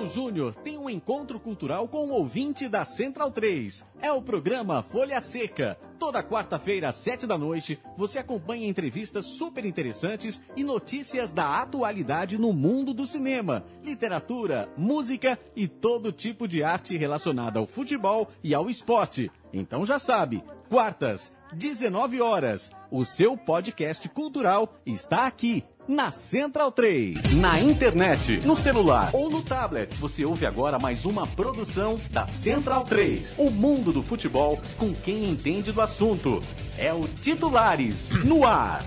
Paulo Júnior tem um encontro cultural com o ouvinte da Central 3. É o programa Folha Seca. Toda quarta-feira, às 19h, você acompanha entrevistas super interessantes e notícias da atualidade no mundo do cinema, literatura, música e todo tipo de arte relacionada ao futebol e ao esporte. Então já sabe, quartas, 19h, o seu podcast cultural está aqui, na Central 3. Na internet, no celular ou no tablet, você ouve agora mais uma produção da Central 3. O mundo do futebol com quem entende do assunto. É o Titulares, no ar.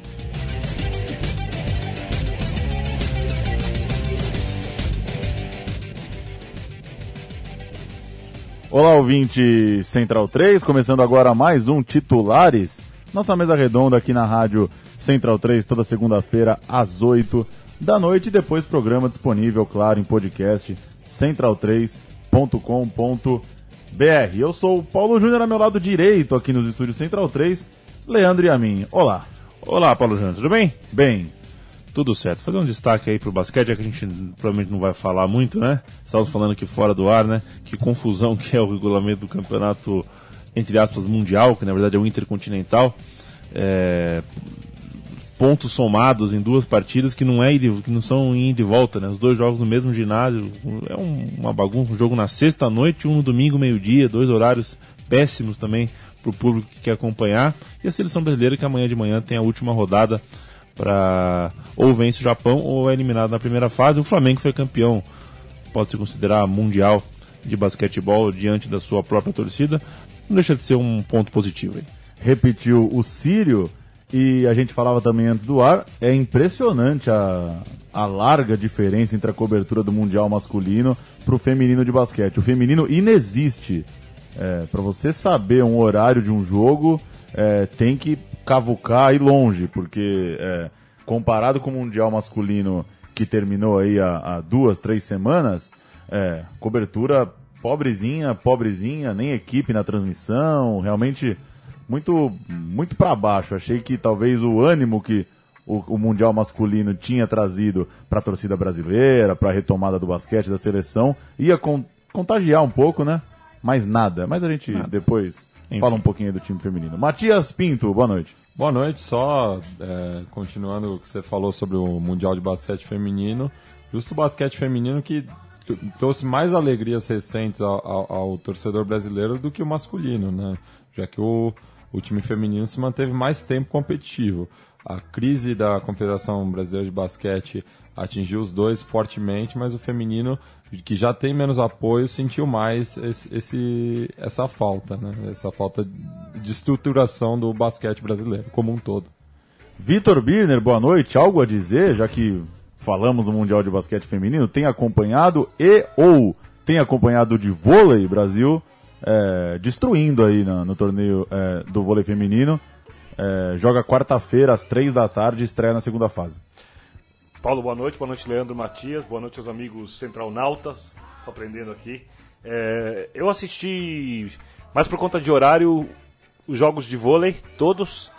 Olá, ouvinte Central 3, começando agora mais um Titulares. Nossa mesa redonda aqui na rádio Central 3, toda segunda-feira às 8 da noite. E depois programa disponível, claro, em podcast, central3.com.br. Eu sou o Paulo Júnior, ao meu lado direito, aqui nos estúdios Central 3, Leandro Yamin. Olá. Olá, Paulo Júnior, tudo bem? Bem. Tudo certo. Fazer um destaque aí pro basquete, já que a gente provavelmente não vai falar muito, né? Estávamos falando aqui fora do ar, né? Que confusão que é o regulamento do campeonato, entre aspas, mundial, que na verdade é o intercontinental. Pontos somados em duas partidas que não são em ida e volta, né? Os dois jogos no mesmo ginásio, é uma bagunça, um jogo na sexta-noite, um no domingo meio-dia, dois horários péssimos também para o público que quer acompanhar. E a seleção brasileira que amanhã de manhã tem a última rodada para ou vence o Japão ou é eliminado na primeira fase. O Flamengo foi campeão, pode se considerar mundial de basquetebol diante da sua própria torcida, não deixa de ser um ponto positivo aí. Repetiu o Sírio. E a gente falava também antes do ar, é impressionante a larga diferença entre a cobertura do Mundial masculino para o feminino de basquete. O feminino inexiste. Para você saber um horário de um jogo, tem que cavucar e ir longe, porque comparado com o Mundial masculino que terminou aí há 2-3 semanas, cobertura pobrezinha, nem equipe na transmissão, realmente muito para baixo. Achei que talvez o ânimo que o Mundial masculino tinha trazido para a torcida brasileira, para a retomada do basquete, da seleção, ia contagiar um pouco, né? Mas nada. Mas a gente depois fala um pouquinho do time feminino. Matias Pinto, boa noite. Boa noite, só continuando o que você falou sobre o Mundial de Basquete Feminino, justo o basquete feminino que trouxe mais alegrias recentes ao torcedor brasileiro do que o masculino, né? Já que o time feminino se manteve mais tempo competitivo. A crise da Confederação Brasileira de Basquete atingiu os dois fortemente, mas o feminino, que já tem menos apoio, sentiu mais essa falta, né? Essa falta de estruturação do basquete brasileiro como um todo. Vitor Birner, boa noite. Algo a dizer, já que falamos do Mundial de Basquete Feminino? Tem acompanhado tem acompanhado de vôlei Brasil? Destruindo aí no torneio do vôlei feminino. Joga quarta-feira às 3 da tarde, estreia na segunda fase. Paulo, boa noite, Leandro, Matias, boa noite aos amigos centralnautas, tô aprendendo aqui. Eu assisti, mais por conta de horário, os jogos de vôlei, todos,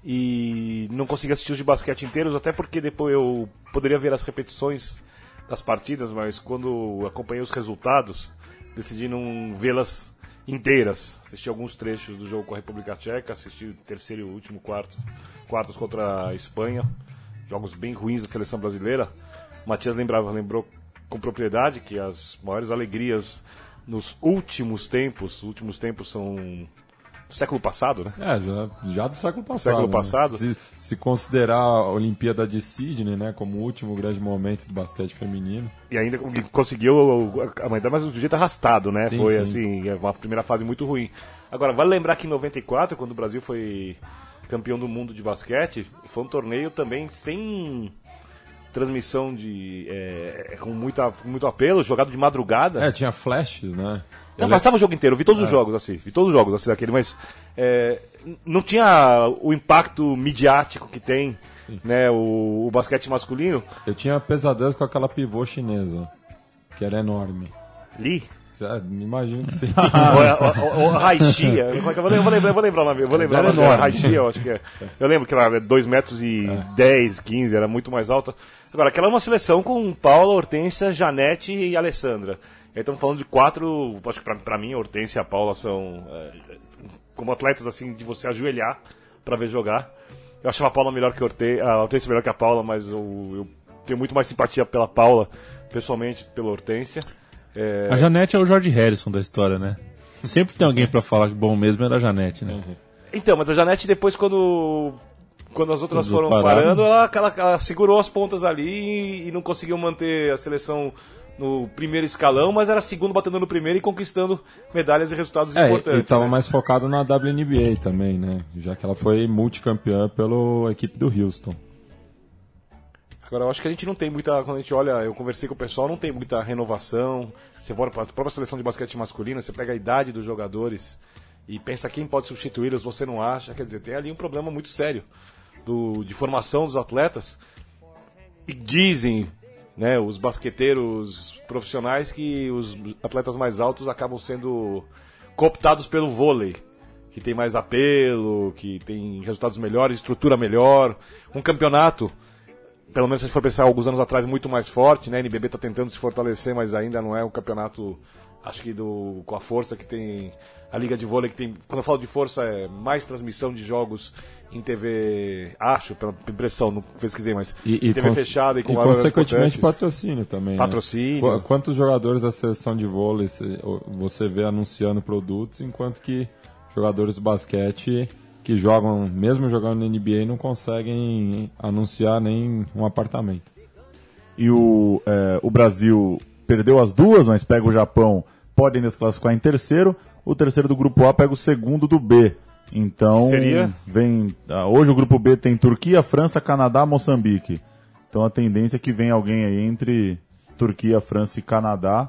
e não consegui assistir os de basquete inteiros, até porque depois eu poderia ver as repetições das partidas, mas quando acompanhei os resultados, decidi não vê-las inteiras. Assisti alguns trechos do jogo com a República Tcheca, assisti o terceiro e o último quartos contra a Espanha, jogos bem ruins da seleção brasileira. O Matias lembrou com propriedade que as maiores alegrias nos últimos tempos são do século passado, né? Já do século passado. Né? Se considerar a Olimpíada de Sydney, né, como o último grande momento do basquete feminino. E ainda conseguiu, ainda mais do jeito arrastado, né? Foi assim, uma primeira fase muito ruim. Agora, vale lembrar que em 94, quando o Brasil foi campeão do mundo de basquete, foi um torneio também sem transmissão com muito apelo, jogado de madrugada. Tinha flashes, né? Não, passava o jogo inteiro, eu vi todos os jogos assim, daquele, mas não tinha o impacto midiático que tem, né, o basquete masculino. Eu tinha pesadelos com aquela pivô chinesa, que era enorme. Lee? Imagino que sim. O Raixia, eu vou lembrar o nome. Vou lembrar o nome. Raixia, eu acho que é. Eu lembro que ela era 2 metros e 10, 15, era muito mais alta. Agora, aquela é uma seleção com Paula, Hortência, Janete e Alessandra. Aí estamos falando de 4, acho que pra mim, a Hortência e a Paula são como atletas assim de você ajoelhar pra ver jogar. Eu achava a Paula melhor que a Hortência melhor que a Paula, mas eu tenho muito mais simpatia pela Paula, pessoalmente, pela Hortência. A Janete é o George Harrison da história, né? Sempre tem alguém pra falar que bom mesmo era a Janete, né? Então, mas a Janete depois, quando as outras foram parando, ela segurou as pontas ali e não conseguiu manter a seleção no primeiro escalão, mas era segundo batendo no primeiro e conquistando medalhas e resultados importantes. E estava né? mais focado na WNBA também, né? Já que ela foi multicampeã pela equipe do Houston. Agora, eu acho que a gente não tem muita... Quando a gente olha, eu conversei com o pessoal, não tem muita renovação. Você olha para a própria seleção de basquete masculina, você pega a idade dos jogadores e pensa quem pode substituí-los, você não acha. Quer dizer, tem ali um problema muito sério de formação dos atletas. E dizem, né, os basqueteiros profissionais que os atletas mais altos acabam sendo cooptados pelo vôlei, que tem mais apelo, que tem resultados melhores, estrutura melhor. Um campeonato... Pelo menos se a gente for pensar alguns anos atrás, muito mais forte, né? A NBB está tentando se fortalecer, mas ainda não é um campeonato, acho que com a força que tem a Liga de Vôlei, que tem, quando eu falo de força, é mais transmissão de jogos em TV, acho, pela impressão, não pesquisei, mas em TV fechada e com consequentemente patrocínio também. Patrocínio. Né? Quantos jogadores da seleção de vôlei você vê anunciando produtos, enquanto que jogadores de basquete... que jogam, mesmo jogando na NBA, não conseguem anunciar nem um apartamento. E o Brasil perdeu as duas, mas pega o Japão, pode ainda se classificar em terceiro. O terceiro do grupo A pega o segundo do B. Então, hoje o grupo B tem Turquia, França, Canadá, Moçambique. Então a tendência é que venha alguém aí entre Turquia, França e Canadá.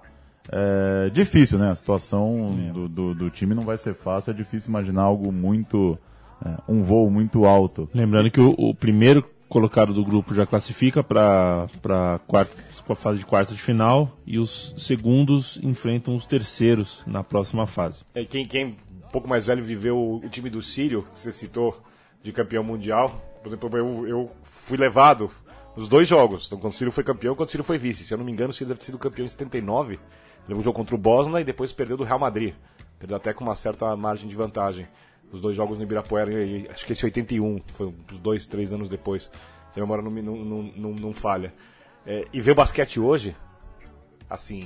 É difícil, né? A situação do time não vai ser fácil, é difícil imaginar algo muito... um voo muito alto. Lembrando que o primeiro colocado do grupo já classifica para a fase de quarta de final e os segundos enfrentam os terceiros na próxima fase. Quem um pouco mais velho viveu o time do Sírio, que você citou, de campeão mundial. Por exemplo, eu fui levado nos 2 jogos. Então, quando o Sírio foi campeão, quando o Sírio foi vice. Se eu não me engano, o Sírio deve ter sido campeão em 79. Levou um jogo contra o Bosna e depois perdeu do Real Madrid. Perdeu até com uma certa margem de vantagem. Os 2 jogos no Ibirapuera, acho que esse 81, foi uns 2, 3 anos depois, se a memória não falha. E ver o basquete hoje, assim,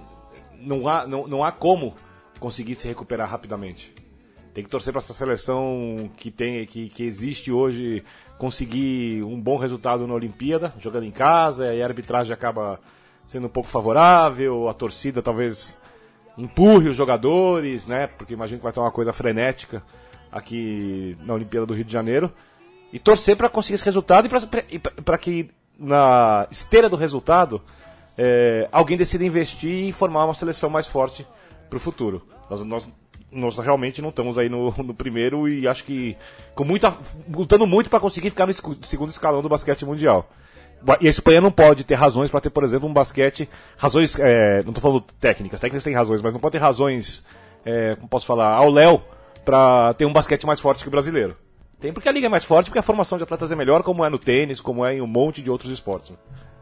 não há como conseguir se recuperar rapidamente. Tem que torcer para essa seleção que existe hoje conseguir um bom resultado na Olimpíada, jogando em casa, e a arbitragem acaba sendo um pouco favorável, a torcida talvez empurre os jogadores, né? Porque imagino que vai ter uma coisa frenética aqui na Olimpíada do Rio de Janeiro, e torcer para conseguir esse resultado e para que na esteira do resultado alguém decida investir e formar uma seleção mais forte para o futuro. Nós realmente não estamos aí no primeiro e acho que lutando muito para conseguir ficar no segundo escalão do basquete mundial. E a Espanha não pode ter razões para ter, por exemplo, um basquete... Razões, não estou falando técnicas têm razões, mas não pode ter razões, como posso falar, ao léu, para ter um basquete mais forte que o brasileiro. Tem porque a liga é mais forte, porque a formação de atletas é melhor, como é no tênis, como é em um monte de outros esportes.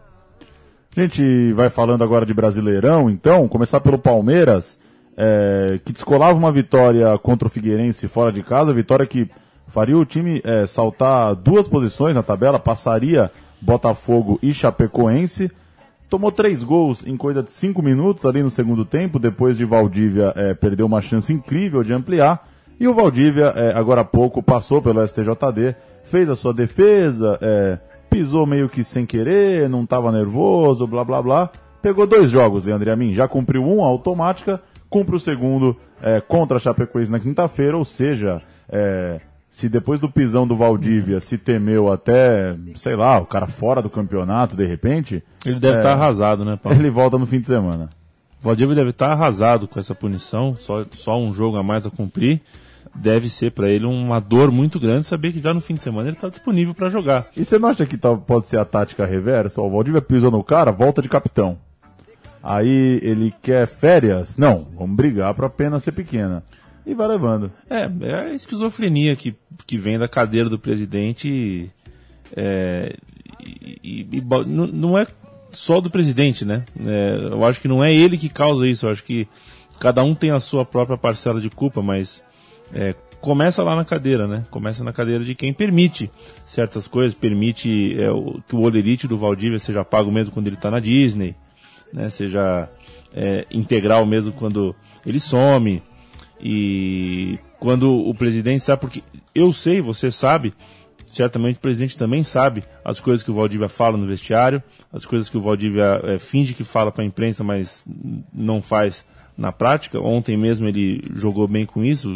A gente vai falando agora de Brasileirão, então, começar pelo Palmeiras, que descolava uma vitória contra o Figueirense fora de casa, vitória que faria o time saltar 2 posições na tabela, passaria Botafogo e Chapecoense. Tomou 3 gols em coisa de 5 minutos ali no segundo tempo, depois de Valdívia perder uma chance incrível de ampliar. E o Valdívia, agora há pouco, passou pelo STJD, fez a sua defesa, pisou meio que sem querer, não estava nervoso, blá blá blá. Pegou 2 jogos, Leandro Amin, já cumpriu um, a automática, cumpre o segundo contra a Chapecoense na quinta-feira, ou seja, se depois do pisão do Valdívia se temeu até, sei lá, o cara fora do campeonato, de repente... Ele deve estar arrasado, né, Paulo? Ele volta no fim de semana. O Valdívia deve estar arrasado com essa punição, só um jogo a mais a cumprir. Deve ser para ele uma dor muito grande saber que já no fim de semana ele está disponível para jogar. E você não acha que pode ser a tática reversa? O Valdívia pisou no cara, volta de capitão. Aí ele quer férias? Não, vamos brigar pra pena ser pequena. E vai levando. É a esquizofrenia que vem da cadeira do presidente não é só do presidente, né? Eu acho que não é ele que causa isso, eu acho que cada um tem a sua própria parcela de culpa, mas começa lá na cadeira, né? Começa na cadeira de quem permite certas coisas, permite que o olerite do Valdívia seja pago mesmo quando ele está na Disney, né? Seja integral mesmo quando ele some. E quando o presidente sabe, porque eu sei, você sabe, certamente o presidente também sabe as coisas que o Valdívia fala no vestiário, as coisas que o Valdívia finge que fala para a imprensa, mas não faz na prática. Ontem mesmo ele jogou bem com isso.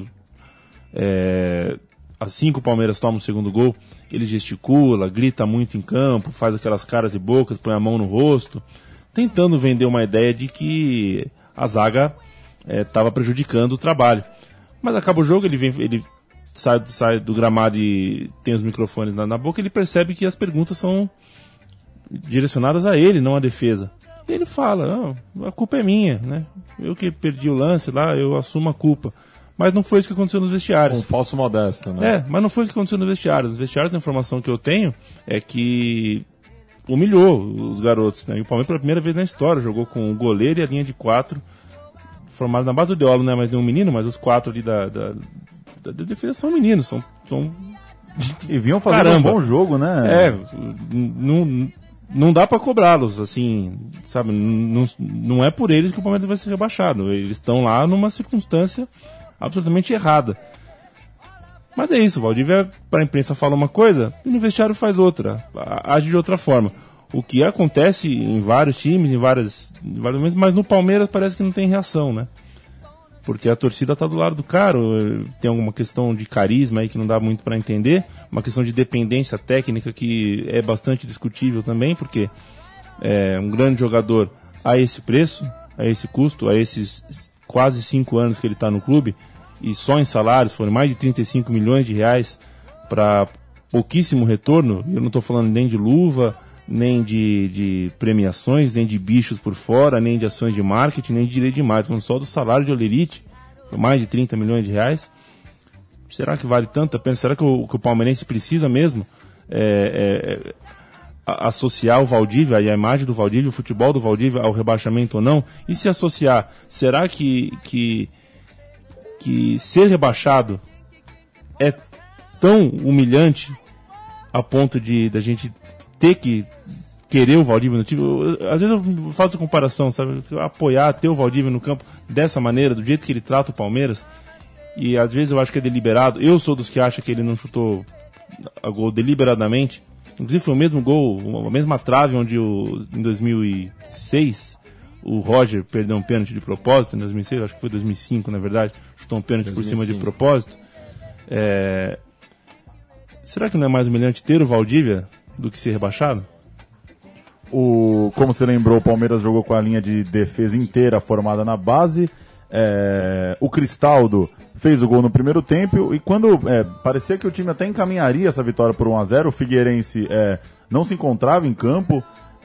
Assim que o Palmeiras toma o segundo gol, ele gesticula, grita muito em campo, faz aquelas caras e bocas, põe a mão no rosto, tentando vender uma ideia de que a zaga estava prejudicando o trabalho. Mas acaba o jogo, ele sai do gramado e tem os microfones na boca, ele percebe que as perguntas são direcionadas a ele, não à defesa. E ele fala, a culpa é minha, né? Eu que perdi o lance lá, eu assumo a culpa. Mas não foi isso que aconteceu nos vestiários. Um falso modesto, né? Mas não foi isso que aconteceu nos vestiários. Nos vestiários, a informação que eu tenho é que humilhou os garotos, né? E o Palmeiras, pela primeira vez na história, jogou com o goleiro e a linha de 4, formado na base do Deolo, né? Mas não um menino, mas os 4 ali da defesa são meninos, são... E vinham fazendo um bom jogo, né? Não dá pra cobrá-los, assim, sabe? Não é por eles que o Palmeiras vai ser rebaixado. Eles estão lá numa circunstância absolutamente errada. Mas é isso, o Valdívia, pra imprensa, fala uma coisa e no vestiário faz outra, age de outra forma. O que acontece em vários times, em vários momentos, mas no Palmeiras parece que não tem reação, né? Porque a torcida tá do lado do cara, tem alguma questão de carisma aí que não dá muito para entender, uma questão de dependência técnica que é bastante discutível também, porque um grande jogador a esse preço, a esse custo, a esses quase 5 anos que ele está no clube, e só em salários foram mais de 35 milhões de reais para pouquíssimo retorno. Eu não estou falando nem de luva, nem de premiações, nem de bichos por fora, nem de ações de marketing, nem de direito de marketing, falando só do salário de olerite, foi mais de 30 milhões de reais. Será que vale tanto a pena? Será que o palmeirense precisa mesmo associar o Valdívia e a imagem do Valdívia, o futebol do Valdívia ao rebaixamento ou não? E se associar, será que ser rebaixado é tão humilhante a ponto de a gente ter que querer o Valdívia no time? Às vezes eu faço comparação, sabe? Apoiar, ter o Valdívia no campo dessa maneira, do jeito que ele trata o Palmeiras, e às vezes eu acho que é deliberado. Eu sou dos que acham que ele não chutou a gol deliberadamente. Inclusive foi o mesmo gol, a mesma trave onde em 2006 o Roger perdeu um pênalti de propósito. Em 2006, acho que foi 2005 na verdade, chutou um pênalti 2005. Por cima de propósito. Será que não é mais humilhante ter o Valdívia do que ser rebaixado? Como você lembrou, o Palmeiras jogou com a linha de defesa inteira formada na base. O Cristaldo fez o gol no primeiro tempo e quando parecia que o time até encaminharia essa vitória por 1-0, o Figueirense não se encontrava em campo,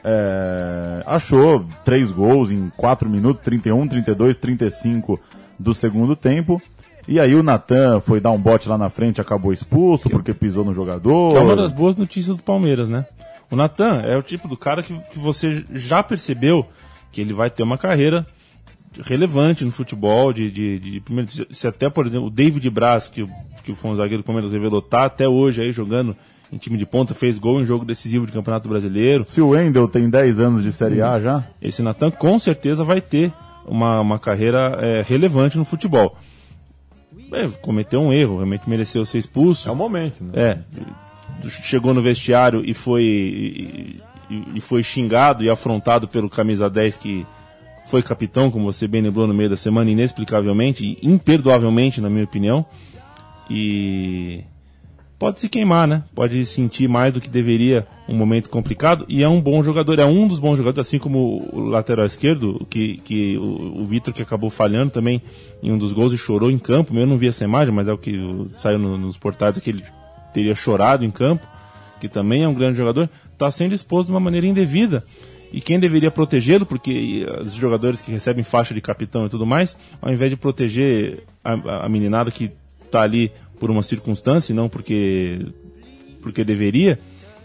achou 3 gols em 4 minutos, 31, 32, 35 do segundo tempo. E aí o Natan foi dar um bote lá na frente, acabou expulso porque pisou no jogador. Que é uma das boas notícias do Palmeiras, né? O Natan é o tipo do cara que você já percebeu que ele vai ter uma carreira relevante no futebol, primeiro, se até, por exemplo, o David Braz, que foi um zagueiro do Palmeiras, revelou, tá até hoje aí jogando em time de ponta, fez gol em jogo decisivo de Campeonato Brasileiro. Se o Wendel tem 10 anos de Série A já, esse Natan com certeza vai ter uma carreira relevante no futebol. Cometeu um erro, realmente mereceu ser expulso. É o momento, né? Chegou no vestiário e foi xingado e afrontado pelo camisa 10 que foi capitão, como você bem lembrou, no meio da semana, inexplicavelmente e imperdoavelmente, na minha opinião. E pode se queimar, né? Pode sentir mais do que deveria um momento complicado. E é um bom jogador, é um dos bons jogadores, assim como o lateral esquerdo, que o Vitor, que acabou falhando também em um dos gols e chorou em campo. Eu não vi essa imagem, mas é o que saiu nos portais, que ele teria chorado em campo, que também é um grande jogador, está sendo exposto de uma maneira indevida. E quem deveria protegê-lo, porque os jogadores que recebem faixa de capitão e tudo mais, ao invés de proteger a meninada que está ali por uma circunstância, e não porque deveria,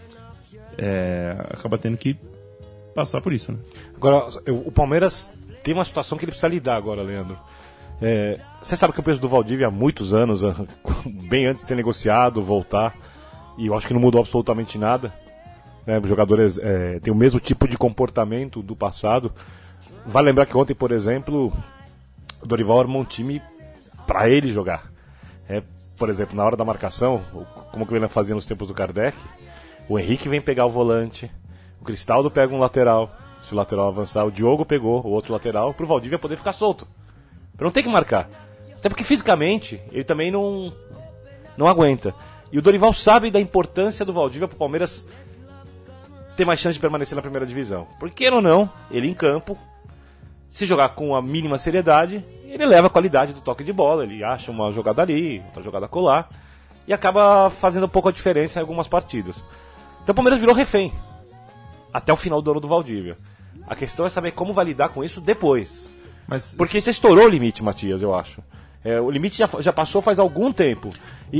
acaba tendo que passar por isso, né? Agora, o Palmeiras tem uma situação que ele precisa lidar agora, Leandro. Você sabe que eu penso do Valdívia há muitos anos, bem antes de ter negociado, voltar, e eu acho que não mudou absolutamente nada. Os jogadores têm o mesmo tipo de comportamento do passado. Vale lembrar que ontem, por exemplo, o Dorival armou um time para ele jogar. Por exemplo, na hora da marcação, como o Kleina fazia nos tempos do Kardec, o Henrique vem pegar o volante, o Cristaldo pega um lateral, se o lateral avançar, o Diogo pegou o outro lateral, pro Valdívia poder ficar solto. Pra não ter que marcar. Até porque fisicamente ele também não aguenta. E o Dorival sabe da importância do Valdívia pro Palmeiras ter mais chance de permanecer na primeira divisão. Porque ou não, ele em campo, se jogar com a mínima seriedade, ele leva a qualidade do toque de bola, ele acha uma jogada ali, outra jogada colar, e acaba fazendo um pouco a diferença em algumas partidas. Então o Palmeiras virou refém, até o final do ano do Valdívia. A questão é saber como vai lidar com isso depois. Porque você estourou o limite, Matias, eu acho. O limite já passou faz algum tempo.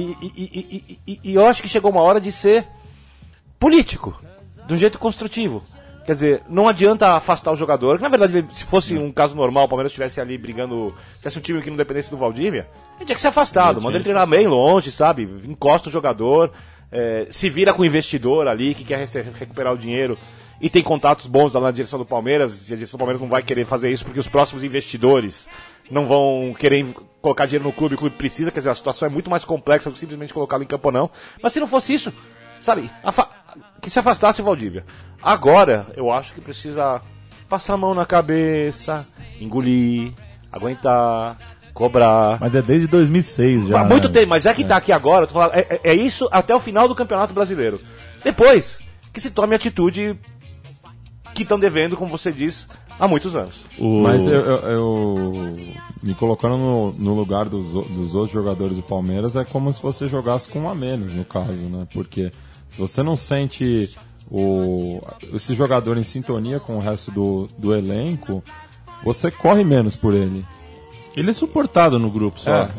E eu acho que chegou uma hora de ser político, de um jeito construtivo. Quer dizer, não adianta afastar o jogador, que na verdade, se fosse um caso normal, o Palmeiras estivesse ali brigando, tivesse um time que não dependesse do Valdívia, ele tinha que ser afastado, manda ele treinar bem longe, sabe? Encosta o jogador, se vira com o investidor ali, que quer recuperar o dinheiro, e tem contatos bons lá na direção do Palmeiras, e a direção do Palmeiras não vai querer fazer isso, porque os próximos investidores não vão querer colocar dinheiro no clube, o clube precisa, quer dizer, a situação é muito mais complexa do que simplesmente colocá-lo em campo ou não. Mas se não fosse isso, sabe, que se afastasse o Valdívia. Agora, eu acho que precisa passar a mão na cabeça, engolir, aguentar, cobrar. Mas é desde 2006 já. Há muito tempo, mas já que tá aqui agora, eu tô falando, é isso até o final do Campeonato Brasileiro. Depois, que se tome a atitude que estão devendo, como você diz, há muitos anos. Mas eu me colocando no lugar dos outros jogadores do Palmeiras, é como se você jogasse com um a menos, no caso, né? Porque se você não sente esse jogador em sintonia com o resto do elenco, você corre menos por ele. Ele é suportado no grupo só.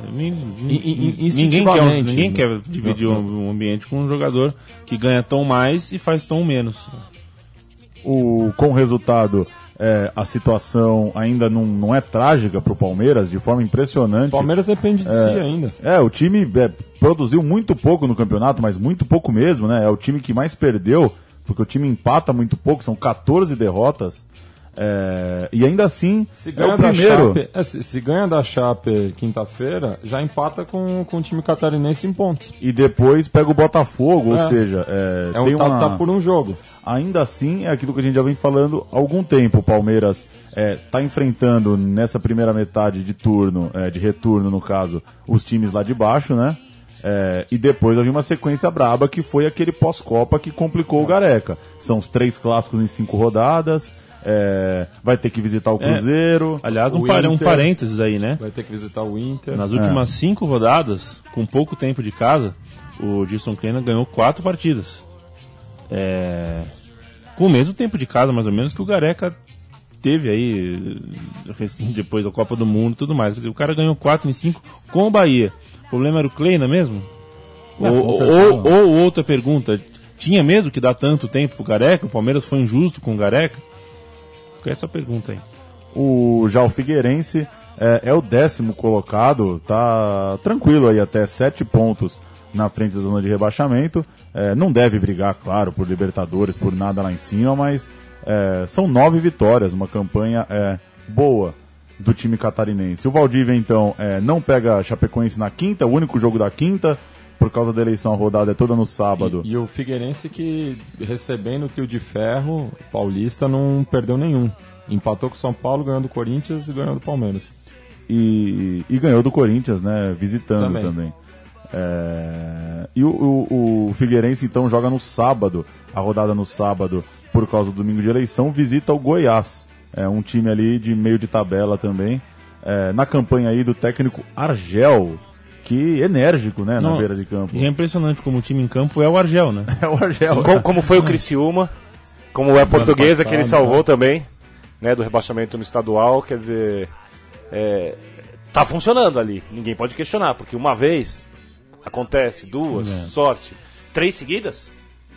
Ninguém quer dividir um ambiente com um jogador que ganha tão mais e faz tão menos. Com o resultado, a situação ainda não é trágica para o Palmeiras, de forma impressionante. O Palmeiras depende de si ainda. O time produziu muito pouco no campeonato, mas muito pouco mesmo, né? É o time que mais perdeu, porque o time empata muito pouco, são 14 derrotas. E ainda assim, é o primeiro. Se ganha da Chape quinta-feira, já empata com o time catarinense em pontos. E depois pega o Botafogo, ou seja, tá por um jogo. Ainda assim, é aquilo que a gente já vem falando há algum tempo. O Palmeiras está enfrentando nessa primeira metade de turno, de retorno no caso, os times lá de baixo, né? E depois havia uma sequência braba que foi aquele pós-Copa que complicou o Gareca. São os 3 clássicos em 5 rodadas. Vai ter que visitar o Cruzeiro. Aliás, um parênteses aí, né? Vai ter que visitar o Inter. Nas últimas 5 rodadas, com pouco tempo de casa, o Gilson Kleina ganhou 4 partidas. Com o mesmo tempo de casa, mais ou menos, que o Gareca teve aí depois da Copa do Mundo e tudo mais. Quer dizer, o cara ganhou 4 em 5 com o Bahia. O problema era o Kleina mesmo? Ou outra pergunta, tinha mesmo que dar tanto tempo pro Gareca? O Palmeiras foi injusto com o Gareca? Fica essa pergunta aí. Já o Figueirense é o 10º colocado, tá tranquilo aí, até 7 pontos na frente da zona de rebaixamento. Não deve brigar, claro, por Libertadores, por nada lá em cima, mas são 9 vitórias, uma campanha boa do time catarinense. O Valdívia, então, não pega a Chapecoense na quinta, o único jogo da quinta, por causa da eleição, a rodada é toda no sábado. E o Figueirense que, recebendo o trio de ferro, paulista, não perdeu nenhum. Empatou com o São Paulo, ganhou do Corinthians e ganhou do Palmeiras. E ganhou do Corinthians, né, visitando também. E o Figueirense, então, joga no sábado, a rodada no sábado, por causa do domingo de eleição, visita o Goiás. Um time ali de meio de tabela também. Na campanha aí do técnico Argel, que enérgico, né, na beira de campo. E é impressionante como o time em campo é o Argel, né? É o Argel. Como foi o Criciúma. Como é a Portuguesa, que ele passado, salvou também, né, do rebaixamento no estadual, quer dizer, tá funcionando ali, ninguém pode questionar, porque uma vez acontece, duas, sorte, 3 seguidas?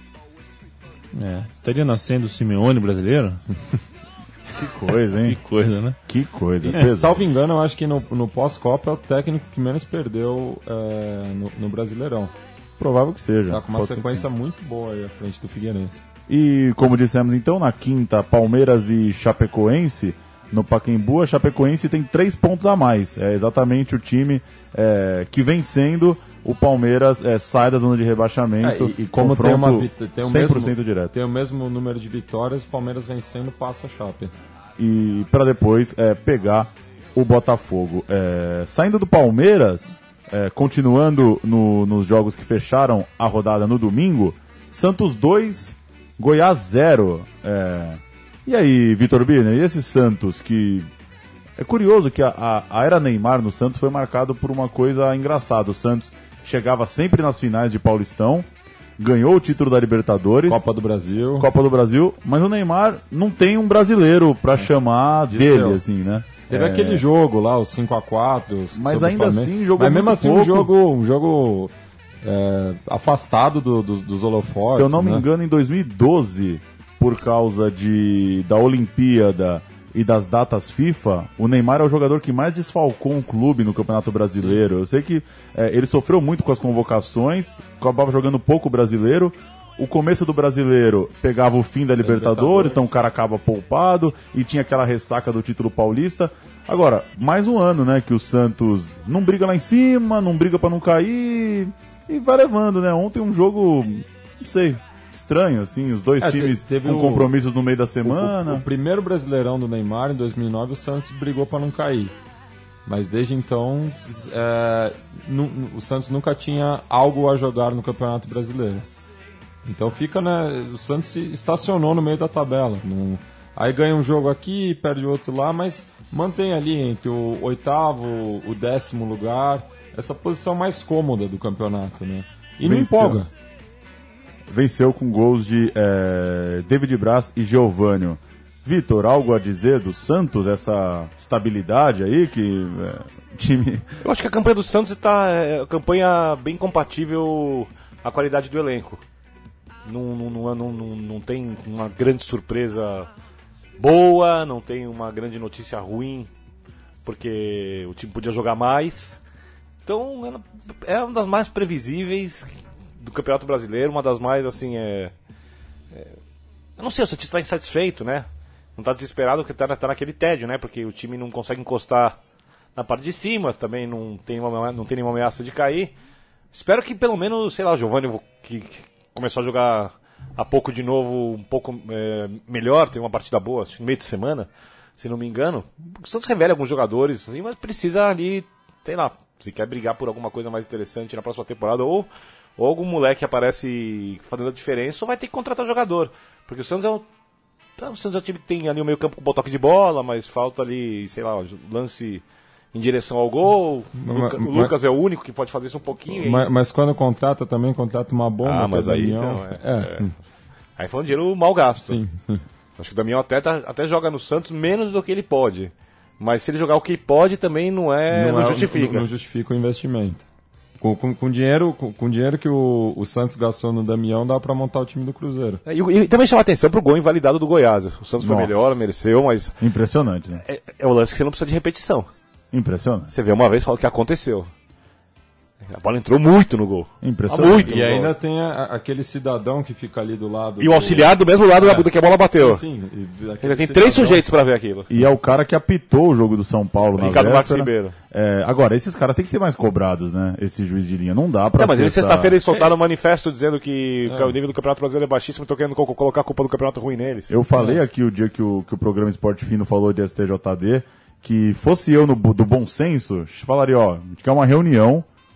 Estaria nascendo o Simeone brasileiro? Que coisa, hein? Que coisa, né? Que coisa. Salvo engano, eu acho que no pós-Copa é o técnico que menos perdeu no Brasileirão. Provável que seja. Tá com uma Pode ser sequência muito boa aí à frente do Figueirense. E como dissemos então, na quinta, Palmeiras e Chapecoense. No Pacaembu, a Chapecoense tem 3 pontos a mais. É exatamente o time que vencendo o Palmeiras sai da zona de rebaixamento. E como tem tem 100% direto. Tem o mesmo número de vitórias, o Palmeiras vencendo passa a Chape. E para depois pegar o Botafogo. Saindo do Palmeiras, continuando nos jogos que fecharam a rodada no domingo, Santos 2, Goiás 0. E aí, Vitor Birner, e esse Santos que... É curioso que a era Neymar no Santos foi marcado por uma coisa engraçada. O Santos chegava sempre nas finais de Paulistão, ganhou o título da Libertadores, Copa do Brasil, mas o Neymar não tem um brasileiro pra chamar dele, assim, né? Teve aquele jogo lá, os 5-4. Mas ainda assim, jogou Mas mesmo muito assim, pouco. um jogo afastado dos holofotes. Se eu não me né? engano, em 2012, por causa da Olimpíada e das datas FIFA, o Neymar é o jogador que mais desfalcou um clube no Campeonato Brasileiro. Eu sei que ele sofreu muito com as convocações, acabava jogando pouco brasileiro. O começo do Brasileiro pegava o fim da Libertadores, então o cara acaba poupado e tinha aquela ressaca do título paulista. Agora, mais um ano, né, que o Santos não briga lá em cima, não briga pra não cair e vai levando, né? Ontem um jogo, não sei, estranho, assim, os dois times teve com compromissos no meio da semana. O primeiro Brasileirão do Neymar, em 2009, o Santos brigou para não cair. Mas desde então, o Santos nunca tinha algo a jogar no Campeonato Brasileiro. Então fica, né? O Santos se estacionou no meio da tabela. Aí ganha um jogo aqui, perde outro lá, mas mantém ali entre o 8º, o 10º lugar, essa posição mais cômoda do campeonato, né? E não empolga. Venceu com gols de David Braz e Geovânio. Vitor, algo a dizer do Santos, essa estabilidade aí que time... Eu acho que a campanha do Santos está campanha bem compatível à qualidade do elenco. Não tem uma grande surpresa boa, não tem uma grande notícia ruim, porque o time podia jogar mais. Então é uma das mais previsíveis do Campeonato Brasileiro, uma das mais, assim, eu não sei, o Santos está insatisfeito, né? Não está desesperado porque tá naquele tédio, né? Porque o time não consegue encostar na parte de cima, também não tem nenhuma ameaça de cair. Espero que pelo menos, sei lá, o Giovanni, que começou a jogar há pouco de novo, um pouco melhor, tem uma partida boa, acho que no meio de semana, se não me engano. O Santos revela alguns jogadores, assim, mas precisa ali, sei lá, se quer brigar por alguma coisa mais interessante na próxima temporada, ou algum moleque aparece fazendo a diferença, ou vai ter que contratar jogador. Porque o Santos é um time que tem ali o meio campo com toque de bola, mas falta ali, sei lá, lance em direção ao gol. O Lucas é o único que pode fazer isso um pouquinho. Mas quando contrata também, contrata uma bomba. Mas aí então, aí foi um dinheiro mal gasto. Sim. Acho que o Damião até joga no Santos menos do que ele pode. Mas se ele jogar o que pode, também não justifica. Não justifica o investimento. Com dinheiro que o Santos gastou no Damião, dá pra montar o time do Cruzeiro. E também chama atenção pro gol invalidado do Goiás. O Santos foi melhor, mereceu, mas... Impressionante, né? É o lance que você não precisa de repetição. Impressionante. Você vê uma vez e fala o que aconteceu. A bola entrou muito no gol. Impressionante. Muito. E ainda tem aquele cidadão que fica ali do lado. E o auxiliar do mesmo lado do que a bola bateu. Sim. Ele tem 3 sujeitos pra ver aquilo. E é o cara que apitou o jogo do São Paulo na Ricardo véspera. Max Ribeiro. Agora, esses caras têm que ser mais cobrados, né? Esse juiz de linha. Não dá pra mas eles sexta-feira eles soltaram um manifesto dizendo que o nível do Campeonato Brasileiro é baixíssimo e estão querendo colocar a culpa do Campeonato ruim neles. Eu falei aqui o dia que o programa Esporte Fino falou de STJD, que fosse eu do bom senso, falaria, a gente quer uma reunião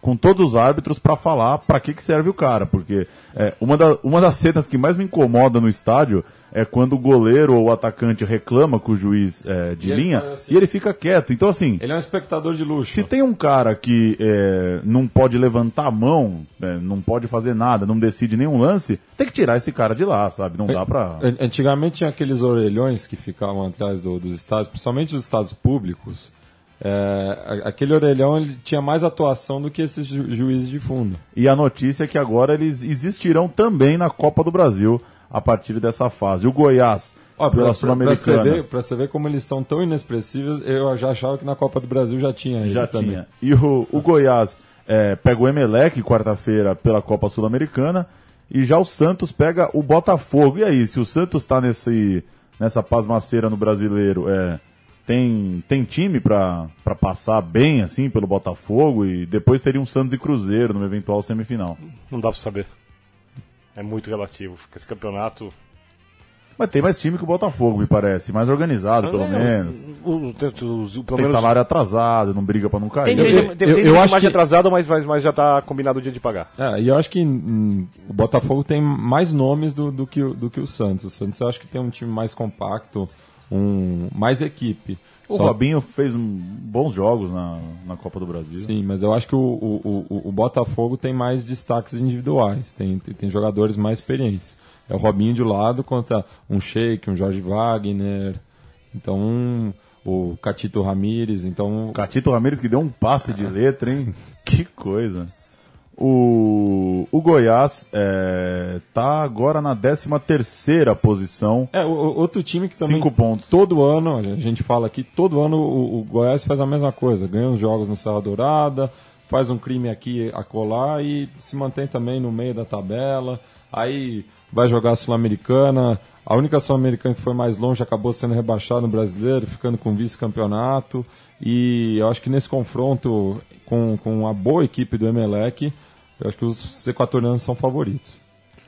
com todos os árbitros para falar para que serve o cara, porque uma das cenas que mais me incomoda no estádio é quando o goleiro ou o atacante reclama com o juiz de linha assim, e ele fica quieto. Então, assim... Ele é um espectador de luxo. Se tem um cara que não pode levantar a mão, não pode fazer nada, não decide nenhum lance, tem que tirar esse cara de lá, sabe? Não dá pra... Antigamente tinha aqueles orelhões que ficavam atrás dos estádios, principalmente os estádios públicos. Aquele orelhão ele tinha mais atuação do que esses juízes de fundo. E a notícia é que agora eles existirão também na Copa do Brasil a partir dessa fase. O Goiás, pela Sul-Americana... Pra você ver como eles são tão inexpressivos, eu já achava que na Copa do Brasil já tinha eles já também. Tinha. E o Goiás pega o Emelec quarta-feira pela Copa Sul-Americana, e já o Santos pega o Botafogo. E aí, se o Santos está nessa pasmaceira no Brasileiro... Tem time para passar bem assim pelo Botafogo e depois teria um Santos e Cruzeiro numa eventual semifinal. Não dá para saber. É muito relativo. Esse campeonato... Mas tem mais time que o Botafogo, me parece. Mais organizado, pelo menos. Tem salário atrasado, não briga para não cair. Eu acho mais atrasado, mas já está combinado o dia de pagar. E eu acho que o Botafogo tem mais nomes do que o Santos. O Santos eu acho que tem um time mais compacto, mais equipe. O Robinho fez bons jogos na Copa do Brasil. Sim, mas eu acho que o Botafogo tem mais destaques individuais, tem jogadores mais experientes. É o Robinho de lado contra um Sheik, um Jorge Wagner, então o Catito Ramírez. Então... Catito Ramírez que deu um passe de letra, hein? Que coisa. O Goiás tá agora na 13ª posição. Outro time que também 5 pontos. Todo ano, a gente fala aqui, todo ano o Goiás faz a mesma coisa. Ganha uns jogos no Serra Dourada, faz um crime aqui, acolá e se mantém também no meio da tabela. Aí vai jogar a Sul-Americana. A única Sul-Americana que foi mais longe acabou sendo rebaixada no Brasileiro, ficando com vice-campeonato. E eu acho que nesse confronto com a boa equipe do Emelec, eu acho que os equatorianos são favoritos.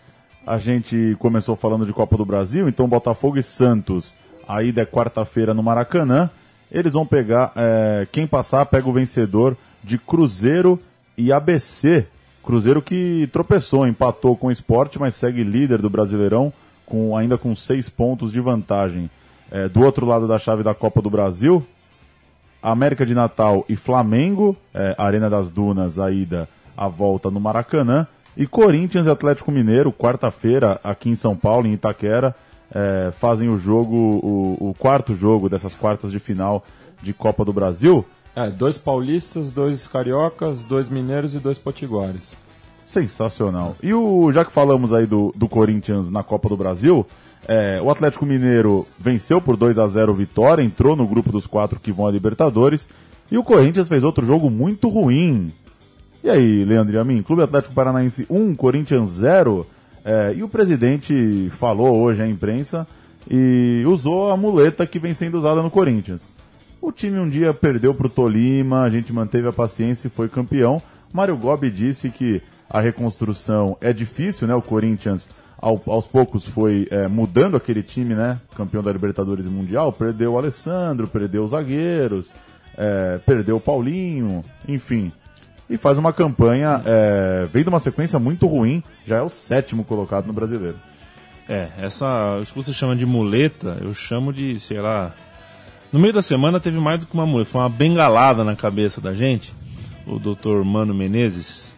A gente começou falando de Copa do Brasil, então Botafogo e Santos, a ida é quarta-feira no Maracanã. Eles vão pegar, quem passar pega o vencedor de Cruzeiro e ABC. Cruzeiro que tropeçou, empatou com o Sport, mas segue líder do Brasileirão, ainda com 6 pontos de vantagem. Do outro lado da chave da Copa do Brasil, América de Natal e Flamengo, Arena das Dunas, a ida, a volta no Maracanã, e Corinthians e Atlético Mineiro, quarta-feira, aqui em São Paulo, em Itaquera, fazem o quarto jogo dessas quartas de final de Copa do Brasil. 2 paulistas, 2 cariocas, 2 mineiros e 2 potiguares. Sensacional. E já que falamos aí do Corinthians na Copa do Brasil, o Atlético Mineiro venceu por 2-0 Vitória, entrou no grupo dos 4 que vão à Libertadores, e o Corinthians fez outro jogo muito ruim. E aí, Leandro e Amin, Clube Atlético Paranaense 1, Corinthians 0, e o presidente falou hoje à imprensa e usou a muleta que vem sendo usada no Corinthians. O time um dia perdeu para o Tolima, a gente manteve a paciência e foi campeão. Mário Gobi disse que a reconstrução é difícil, né? O Corinthians aos poucos foi mudando aquele time, né? Campeão da Libertadores e Mundial, perdeu o Alessandro, perdeu os zagueiros, perdeu o Paulinho, enfim. E faz uma campanha, vem de uma sequência muito ruim, já é o 7º colocado no Brasileiro. Isso que você chama de muleta, eu chamo de, sei lá... No meio da semana teve mais do que uma muleta, foi uma bengalada na cabeça da gente. O Dr. Mano Menezes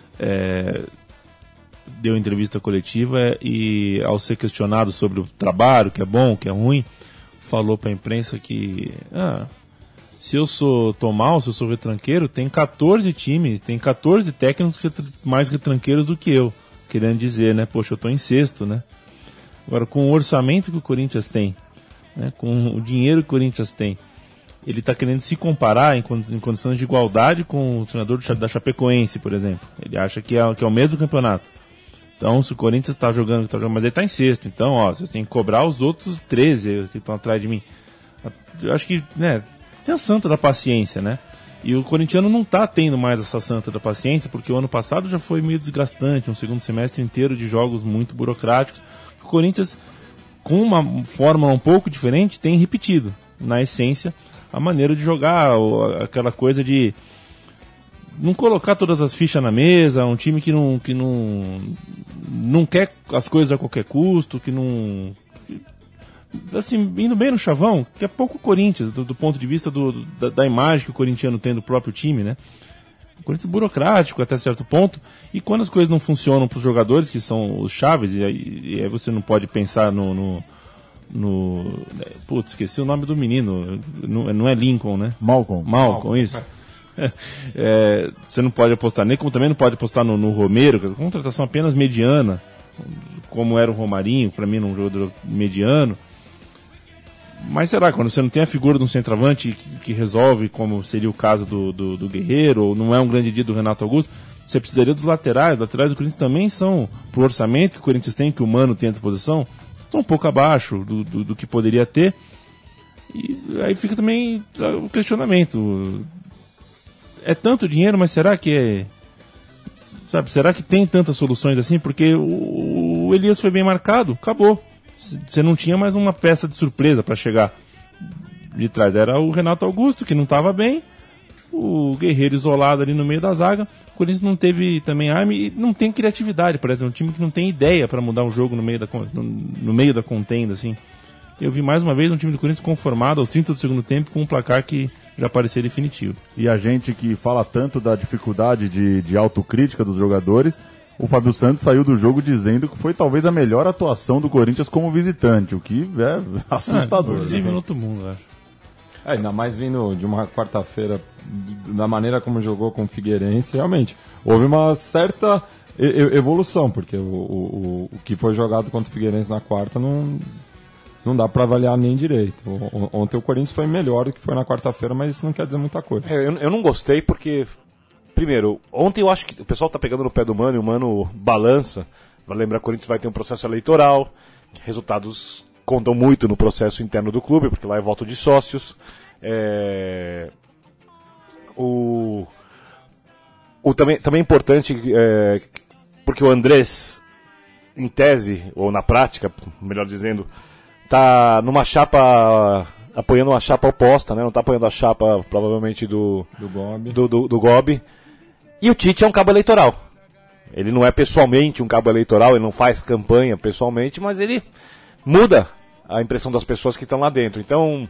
deu entrevista coletiva e, ao ser questionado sobre o trabalho, que é bom, o que é ruim, falou para a imprensa que se eu tô mal, se eu sou retranqueiro, tem 14 times, tem 14 técnicos mais retranqueiros do que eu, querendo dizer, né, poxa, eu tô em 6º, né? Agora, com o orçamento que o Corinthians tem, né, com o dinheiro que o Corinthians tem, ele está querendo se comparar em condições de igualdade com o treinador da Chapecoense, por exemplo. Ele acha que é o mesmo campeonato. Então, se o Corinthians está jogando, mas ele está em 6º. Então, vocês têm que cobrar os outros 13 que estão atrás de mim. Eu acho que, né, tem a santa da paciência, né? E o corintiano não está tendo mais essa santa da paciência, porque o ano passado já foi meio desgastante, um segundo semestre inteiro de jogos muito burocráticos. O Corinthians, com uma fórmula um pouco diferente, tem repetido, na essência, a maneira de jogar, aquela coisa de não colocar todas as fichas na mesa, um time que não quer as coisas a qualquer custo, que não... Assim, indo bem no chavão, que é pouco o Corinthians, do ponto de vista da imagem que o corintiano tem do próprio time, né? O Corinthians é burocrático até certo ponto, e quando as coisas não funcionam para os jogadores, que são os chaves, e aí você não pode pensar putz, esqueci o nome do menino, não é Lincoln, né? Malcolm, isso. Você não pode apostar nele, como também não pode apostar no Romero, que é uma contratação apenas mediana, como era o Romarinho, para mim, um jogador mediano. Mas será, quando você não tem a figura de um centroavante que resolve, como seria o caso do Guerreiro, ou não é um grande dia do Renato Augusto, você precisaria dos laterais. Os laterais do Corinthians também são, pro orçamento que o Corinthians tem, que o Mano tem à disposição, estão um pouco abaixo do que poderia ter. E aí fica também o questionamento. É tanto dinheiro, mas será que será que tem tantas soluções assim? Porque o Elias foi bem marcado, acabou. Você não tinha mais uma peça de surpresa para chegar de trás. Era o Renato Augusto, que não estava bem, o Guerreiro isolado ali no meio da zaga. O Corinthians não teve também arme e não tem criatividade, parece um time que não tem ideia para mudar um jogo no meio da contenda, assim. Eu vi mais uma vez um time do Corinthians conformado aos 30 do segundo tempo com um placar que já parecia definitivo. E a gente que fala tanto da dificuldade de autocrítica dos jogadores, o Fábio Santos saiu do jogo dizendo que foi talvez a melhor atuação do Corinthians como visitante, o que é assustador. Inclusive no outro mundo, acho. Ainda mais vindo de uma quarta-feira, da maneira como jogou com o Figueirense, realmente, houve uma certa evolução, porque o que foi jogado contra o Figueirense na quarta não dá para avaliar nem direito. Ontem o Corinthians foi melhor do que foi na quarta-feira, mas isso não quer dizer muita coisa. Eu não gostei porque... Primeiro, ontem eu acho que o pessoal tá pegando no pé do Mano e o Mano balança. Vai lembrar que o Corinthians vai ter um processo eleitoral, resultados contam muito no processo interno do clube, porque lá é voto de sócios. Também é importante, porque o Andrés, em tese, ou na prática, melhor dizendo, tá numa chapa... apoiando uma chapa oposta, né? Não está apoiando a chapa, provavelmente, do Gobi. E o Tite é um cabo eleitoral. Ele não é pessoalmente um cabo eleitoral, ele não faz campanha pessoalmente, mas ele muda a impressão das pessoas que estão lá dentro. Então,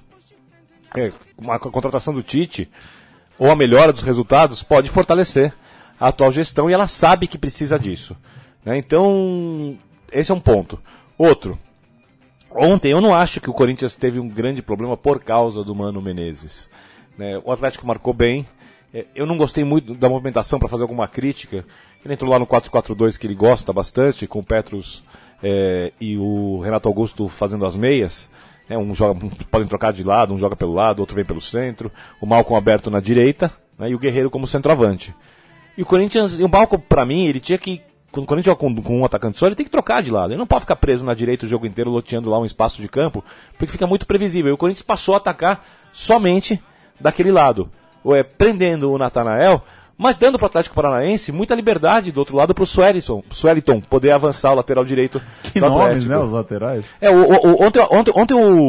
a contratação do Tite, ou a melhora dos resultados, pode fortalecer a atual gestão, e ela sabe que precisa disso, né? Então, esse é um ponto. Outro... Ontem eu não acho que o Corinthians teve um grande problema por causa do Mano Menezes, né? O Atlético marcou bem. Eu não gostei muito da movimentação, para fazer alguma crítica. Ele entrou lá no 4-4-2, que ele gosta bastante, com o Petrus e o Renato Augusto fazendo as meias. Podem trocar de lado, um joga pelo lado, outro vem pelo centro. O Malcolm aberto na direita, né? E o Guerreiro como centroavante. E o Corinthians, o Malcolm, para mim, ele tinha que... Quando a gente joga com um atacante só, ele tem que trocar de lado. Ele não pode ficar preso na direita o jogo inteiro, loteando lá um espaço de campo, porque fica muito previsível. E o Corinthians passou a atacar somente daquele lado, prendendo o Natanael, mas dando para o Atlético Paranaense muita liberdade do outro lado para o Sueliton poder avançar o lateral direito do Atlético. Nomes, né, os laterais? Ontem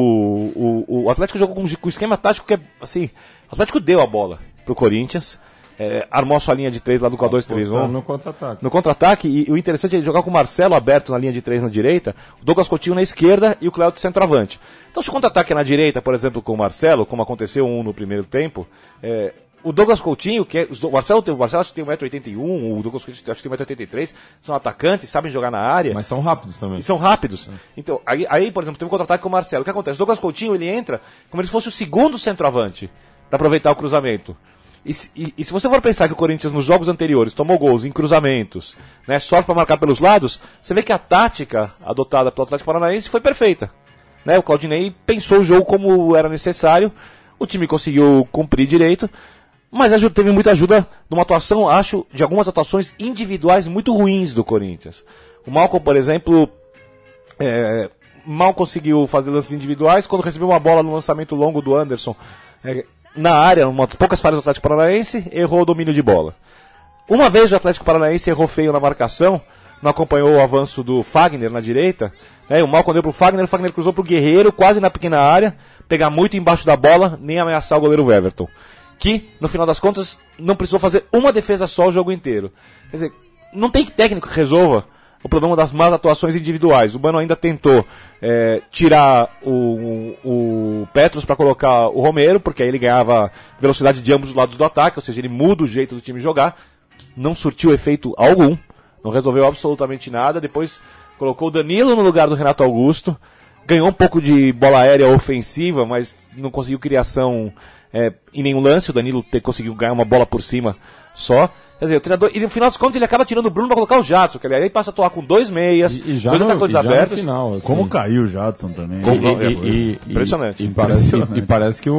o Atlético jogou com esquema tático que é assim, o Atlético deu a bola pro Corinthians, armou a sua linha de 3 lá do 4-2-3-1. No contra-ataque, e o interessante é ele jogar com o Marcelo aberto na linha de 3 na direita, o Douglas Coutinho na esquerda e o Cléo de centroavante. Então, se o contra-ataque é na direita, por exemplo, com o Marcelo, como aconteceu no primeiro tempo, o Douglas Coutinho, o Marcelo acho que tem 1,81m, o Douglas Coutinho acho que tem 1,83m, são atacantes, sabem jogar na área. Mas são rápidos também. E são rápidos. Então, aí, por exemplo, teve um contra-ataque com o Marcelo. O que acontece? O Douglas Coutinho, ele entra como se fosse o segundo centroavante, para aproveitar o cruzamento. E se você for pensar que o Corinthians nos jogos anteriores tomou gols em cruzamentos, né, sofre para marcar pelos lados, você vê que a tática adotada pelo Atlético Paranaense foi perfeita, né? O Claudinei pensou o jogo como era necessário, o time conseguiu cumprir direito, mas teve muita ajuda de uma atuação, acho, de algumas atuações individuais muito ruins do Corinthians. O Malcolm, por exemplo, mal conseguiu fazer lances individuais. Quando recebeu uma bola no lançamento longo do Anderson, na área, umas poucas falhas do Atlético Paranaense, errou o domínio de bola. Uma vez o Atlético Paranaense errou feio na marcação, não acompanhou o avanço do Fagner na direita, o Malcolm deu pro Fagner, o Fagner cruzou pro Guerreiro, quase na pequena área, pegar muito embaixo da bola, nem ameaçar o goleiro Everton. que, no final das contas, não precisou fazer uma defesa só o jogo inteiro. Quer dizer, não tem técnico que resolva o problema das más atuações individuais. O Mano ainda tentou tirar o Petros para colocar o Romero, porque aí ele ganhava velocidade de ambos os lados do ataque, ou seja, ele muda o jeito do time jogar. Não surtiu efeito algum, não resolveu absolutamente nada. Depois colocou o Danilo no lugar do Renato Augusto, ganhou um pouco de bola aérea ofensiva, mas não conseguiu criação em nenhum lance. O Danilo conseguiu ganhar uma bola por cima só. Quer dizer, o treinador, e no final dos contos ele acaba tirando o Bruno pra colocar o Jadson, que aí passa a atuar com 2 meias, e já dois no, atacantes e já abertos. No final, assim. Como caiu o Jadson também. Impressionante. E parece que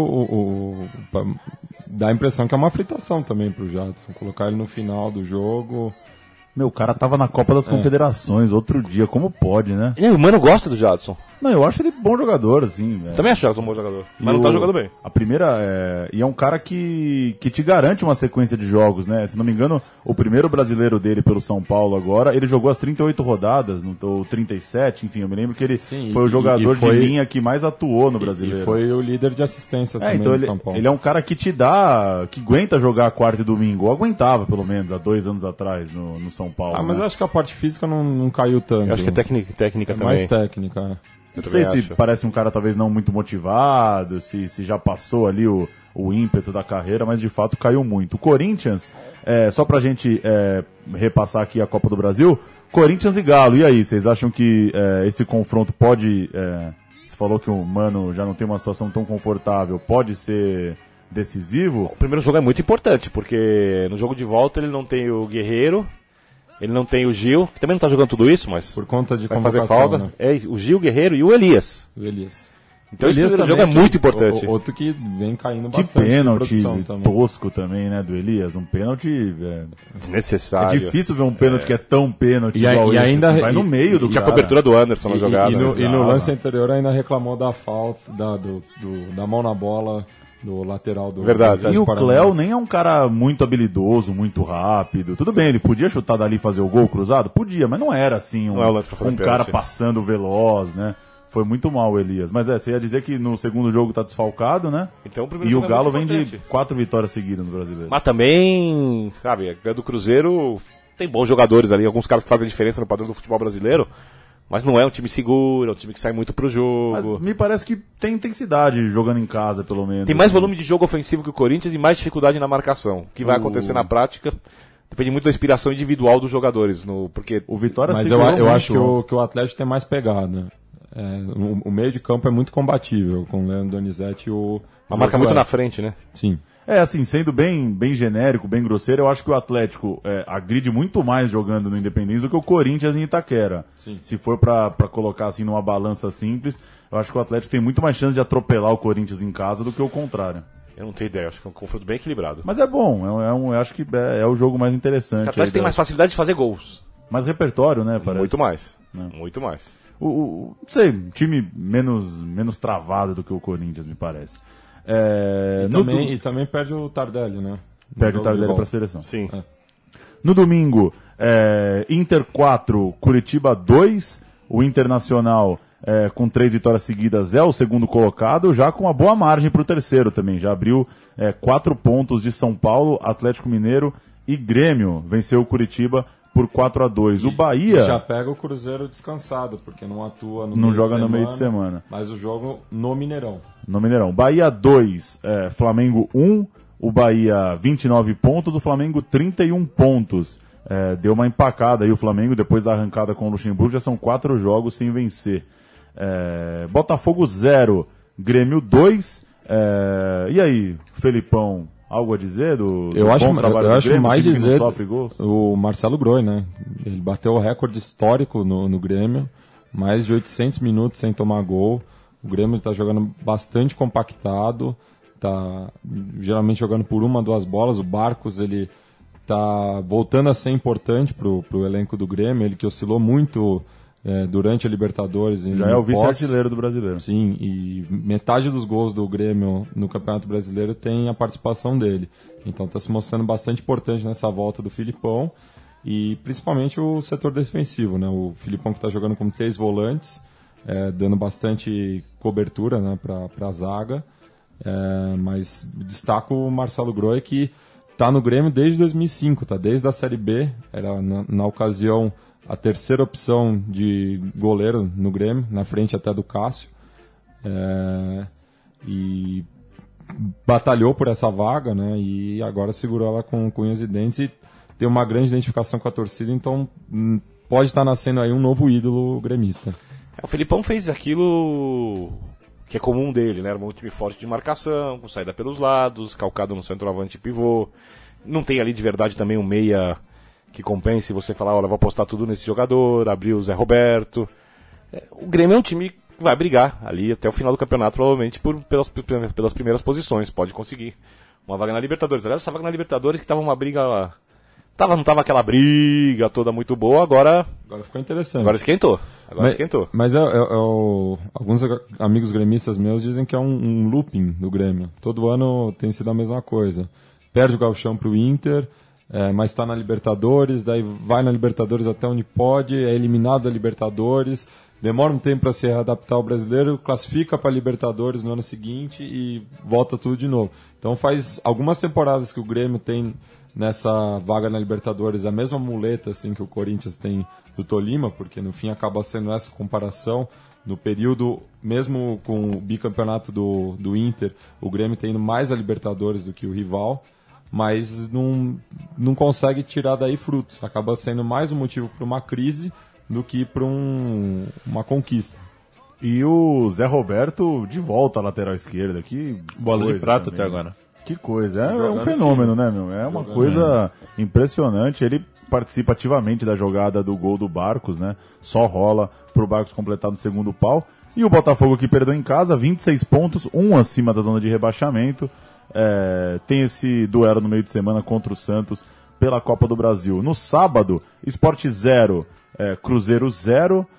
dá a impressão que é uma fritação também pro Jadson. Colocar ele no final do jogo. Meu, o cara tava na Copa das Confederações outro dia, como pode, né? O Mano gosta do Jadson. Não, eu acho ele bom jogador, assim. Também acho o Jadson um bom jogador, mas não tá jogando bem. A primeira e é um cara que te garante uma sequência de jogos, né? Se não me engano, o primeiro brasileiro dele pelo São Paulo agora, ele jogou as 38 rodadas, ou 37, enfim, eu me lembro que ele foi o jogador de linha que mais atuou no brasileiro. E foi o líder de assistências também então no São Paulo. Ele é um cara que que aguenta jogar quarta e domingo, ou aguentava pelo menos, há 2 anos atrás no São Paulo. Mas eu acho que a parte física não caiu tanto. Eu acho que é técnica também. Mais técnica, Não sei se parece um cara talvez não muito motivado, se já passou ali o ímpeto da carreira, mas de fato caiu muito. O Corinthians, só pra gente repassar aqui a Copa do Brasil, Corinthians e Galo, e aí, vocês acham que esse confronto pode... você falou que o Mano já não tem uma situação tão confortável, pode ser decisivo? O primeiro jogo é muito importante, porque no jogo de volta ele não tem o Guerreiro, ele não tem o Gil, que também não tá jogando tudo isso, mas por conta de vai fazer falta. Né? O Gil, o Guerreiro e o Elias. Então esse primeiro jogo é muito importante. Outro que vem caindo que bastante. Pênalti tosco também, né, do Elias. Um pênalti desnecessário. É difícil ver um pênalti que é tão pênalti igual esse. Ainda vai no meio do tinha cara. A cobertura do Anderson na jogada. E no lance anterior ainda reclamou da falta, da mão na bola do lateral do... Verdade. E o Cléo nem é um cara muito habilidoso, muito rápido. Tudo bem, ele podia chutar dali e fazer o gol cruzado? Podia, mas não era assim um cara passando veloz, né? Foi muito mal o Elias. Mas você ia dizer que no segundo jogo tá desfalcado, né? Então, o e o Galo vem de 4 vitórias seguidas no Brasileiro. Mas também, sabe, a do Cruzeiro tem bons jogadores ali, alguns caras que fazem diferença no padrão do futebol brasileiro. Mas não é um time seguro, é um time que sai muito pro jogo. Mas me parece que tem intensidade jogando em casa, pelo menos. Tem mais volume de jogo ofensivo que o Corinthians e mais dificuldade na marcação. O que vai acontecer na prática depende muito da inspiração individual dos jogadores. Porque o Vitória Mas eu acho que o Atlético tem mais pegada. O meio de campo é muito combatível, com o Leandro Donizete e o... Mas marca muito na frente, né? Sim. Assim, sendo bem genérico, bem grosseiro, eu acho que o Atlético agride muito mais jogando no Independência do que o Corinthians em Itaquera. Sim. Se for pra colocar assim numa balança simples, eu acho que o Atlético tem muito mais chance de atropelar o Corinthians em casa do que o contrário. Eu não tenho ideia, acho que é um confronto bem equilibrado. Mas é bom, eu acho que é o jogo mais interessante. O Atlético tem mais facilidade de fazer gols. Mais repertório, né? Parece. Muito mais. Muito mais. Não sei, um time menos travado do que o Corinthians, me parece. E também perde o Tardelli, né? Perde o Tardelli para a seleção. Sim. No domingo, Inter 4, Curitiba 2. O Internacional, com 3 vitórias seguidas, é o segundo colocado, já com uma boa margem para o terceiro também. Já abriu 4 pontos de São Paulo, Atlético Mineiro e Grêmio. Venceu o Curitiba por 4-2. O Bahia... já pega o Cruzeiro descansado, porque não atua no não joga no meio de semana. Mas o jogo no Mineirão. No Mineirão. Bahia 2, Flamengo 1. O Bahia 29 pontos, o Flamengo 31 pontos. Deu uma empacada aí o Flamengo, depois da arrancada com o Luxemburgo, já são 4 jogos sem vencer. Botafogo 0, Grêmio 2. E aí, Felipão, algo a dizer do bom trabalho do Grêmio, mais dizer que não sofre gols? O Marcelo Groi, né? Ele bateu o recorde histórico no Grêmio, mais de 800 minutos sem tomar gol. O Grêmio está jogando bastante compactado, tá geralmente jogando por 1 ou 2 bolas. O Barcos, ele tá voltando a ser importante pro elenco do Grêmio, ele que oscilou muito durante a Libertadores. Já é o vice-artilheiro do Brasileiro. Sim, e metade dos gols do Grêmio no Campeonato Brasileiro tem a participação dele. Então está se mostrando bastante importante nessa volta do Filipão, e principalmente o setor defensivo, né? O Filipão que está jogando com 3 volantes, dando bastante cobertura, né, para a zaga. Mas destaco o Marcelo Grohe, que está no Grêmio desde 2005, tá? Desde a Série B, era na ocasião a terceira opção de goleiro no Grêmio, na frente até do Cássio. E batalhou por essa vaga, né? E agora segurou ela com unhas e dentes e tem uma grande identificação com a torcida, então pode estar nascendo aí um novo ídolo gremista. O Felipão fez aquilo que é comum dele, né? Era um time forte de marcação, com saída pelos lados, calcado no centroavante e pivô. Não tem ali de verdade também um meia que compense você falar, olha, vou apostar tudo nesse jogador, abrir o Zé Roberto. O Grêmio é um time que vai brigar ali até o final do campeonato, provavelmente pelas primeiras posições, pode conseguir uma vaga na Libertadores. Aliás, essa vaga na Libertadores que tava uma briga... não tava aquela briga toda muito boa, agora ficou interessante. Agora esquentou. Mas alguns amigos gremistas meus dizem que é um looping do Grêmio. Todo ano tem sido a mesma coisa. Perde o Gauchão pro Inter, mas está na Libertadores, daí vai na Libertadores até onde pode, é eliminado da Libertadores, demora um tempo para se adaptar ao brasileiro, classifica para a Libertadores no ano seguinte e volta tudo de novo. Então faz algumas temporadas que o Grêmio tem nessa vaga na Libertadores a mesma muleta assim, que o Corinthians tem do Tolima, porque no fim acaba sendo essa comparação. No período, mesmo com o bicampeonato do Inter, o Grêmio tem indo mais a Libertadores do que o rival, mas não consegue tirar daí frutos. Acaba sendo mais um motivo para uma crise do que para uma conquista. E o Zé Roberto de volta à lateral esquerda. Que bola de prata também, até agora. Que coisa. É um fenômeno, né, meu? É uma coisa impressionante. Ele participa ativamente da jogada do gol do Barcos, né? Só rola pro Barcos completar no segundo pau. E o Botafogo, que perdeu em casa, 26 pontos, um acima da zona de rebaixamento. Tem esse duelo no meio de semana contra o Santos pela Copa do Brasil. No sábado, Sport 0, Cruzeiro 0.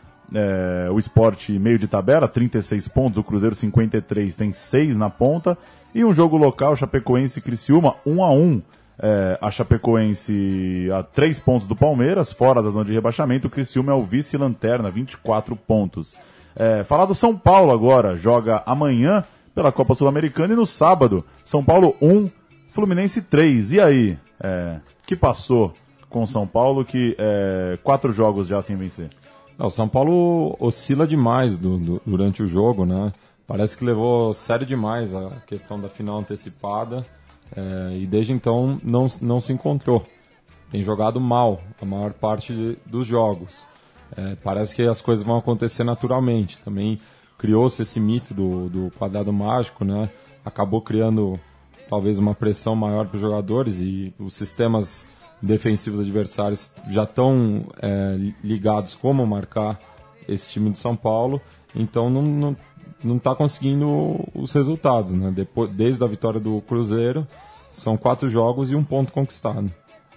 O Sport meio de tabela, 36 pontos, o Cruzeiro 53, tem 6 na ponta. E um jogo local, Chapecoense e Criciúma, 1-1. A Chapecoense a 3 pontos do Palmeiras, fora da zona de rebaixamento. O Criciúma é o vice-lanterna, 24 pontos. Falar do São Paulo agora, joga amanhã pela Copa Sul-Americana e no sábado, São Paulo 1, Fluminense 3. E aí, que passou com o São Paulo que 4 jogos já sem vencer? O São Paulo oscila demais durante o jogo, né? Parece que levou sério demais a questão da final antecipada e desde então não se encontrou. Tem jogado mal a maior parte dos jogos. Parece que as coisas vão acontecer naturalmente. Também criou-se esse mito do quadrado mágico, né? Acabou criando talvez uma pressão maior para os jogadores e os sistemas defensivos adversários já estão ligados como marcar esse time do São Paulo. Então não está conseguindo os resultados, né? Desde a vitória do Cruzeiro, são 4 jogos e 1 ponto conquistado.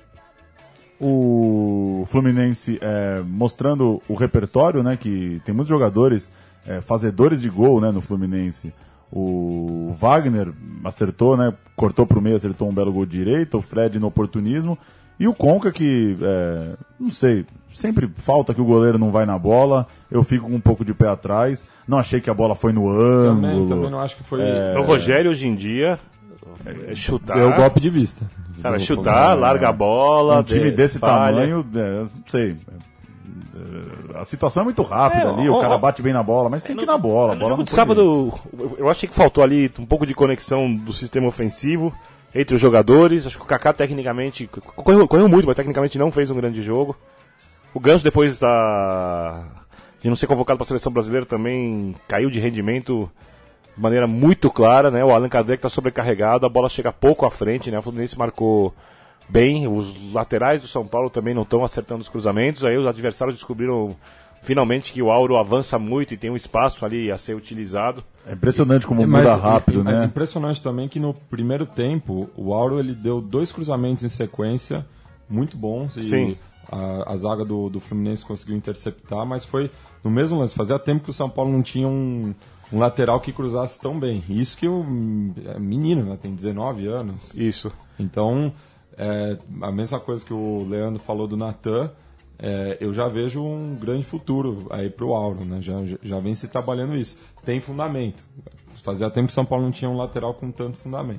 O Fluminense mostrando o repertório, né? Que tem muitos jogadores fazedores de gol, né, no Fluminense. O Wagner acertou, né? Cortou para o meio, acertou um belo gol de direita. O Fred no oportunismo. E o Conca que, não sei, sempre falta que o goleiro não vai na bola, eu fico com um pouco de pé atrás, não achei que a bola foi no ângulo. Também não acho que foi... O Rogério hoje em dia chutar... Deu golpe de vista. Sabe, chutar, larga a bola... Um time desse tamanho, não sei... A situação é muito rápida ali, o cara bate bem na bola, mas tem que ir na bola. No jogo de sábado, eu achei que faltou ali um pouco de conexão do sistema ofensivo entre os jogadores. Acho que o Kaká tecnicamente correu muito, mas tecnicamente não fez um grande jogo. O Ganso, depois de não ser convocado para a seleção brasileira, também caiu de rendimento de maneira muito clara, né? O Allan Kardec está sobrecarregado, a bola chega pouco à frente, né? O Fluminense marcou bem, os laterais do São Paulo também não estão acertando os cruzamentos. Aí os adversários descobriram finalmente que o Auro avança muito e tem um espaço ali a ser utilizado. É impressionante como muda rápido, né? Mas impressionante também que no primeiro tempo o Auro ele deu 2 cruzamentos em sequência muito bons e sim, a zaga do Fluminense conseguiu interceptar, mas foi no mesmo lance. Fazia tempo que o São Paulo não tinha um lateral que cruzasse tão bem. Isso que o menino, né, tem 19 anos. Isso. Então, a mesma coisa que o Leandro falou do Natan, eu já vejo um grande futuro aí pro Auro, né? Já vem se trabalhando isso. Tem fundamento. Fazia tempo que São Paulo não tinha um lateral com tanto fundamento.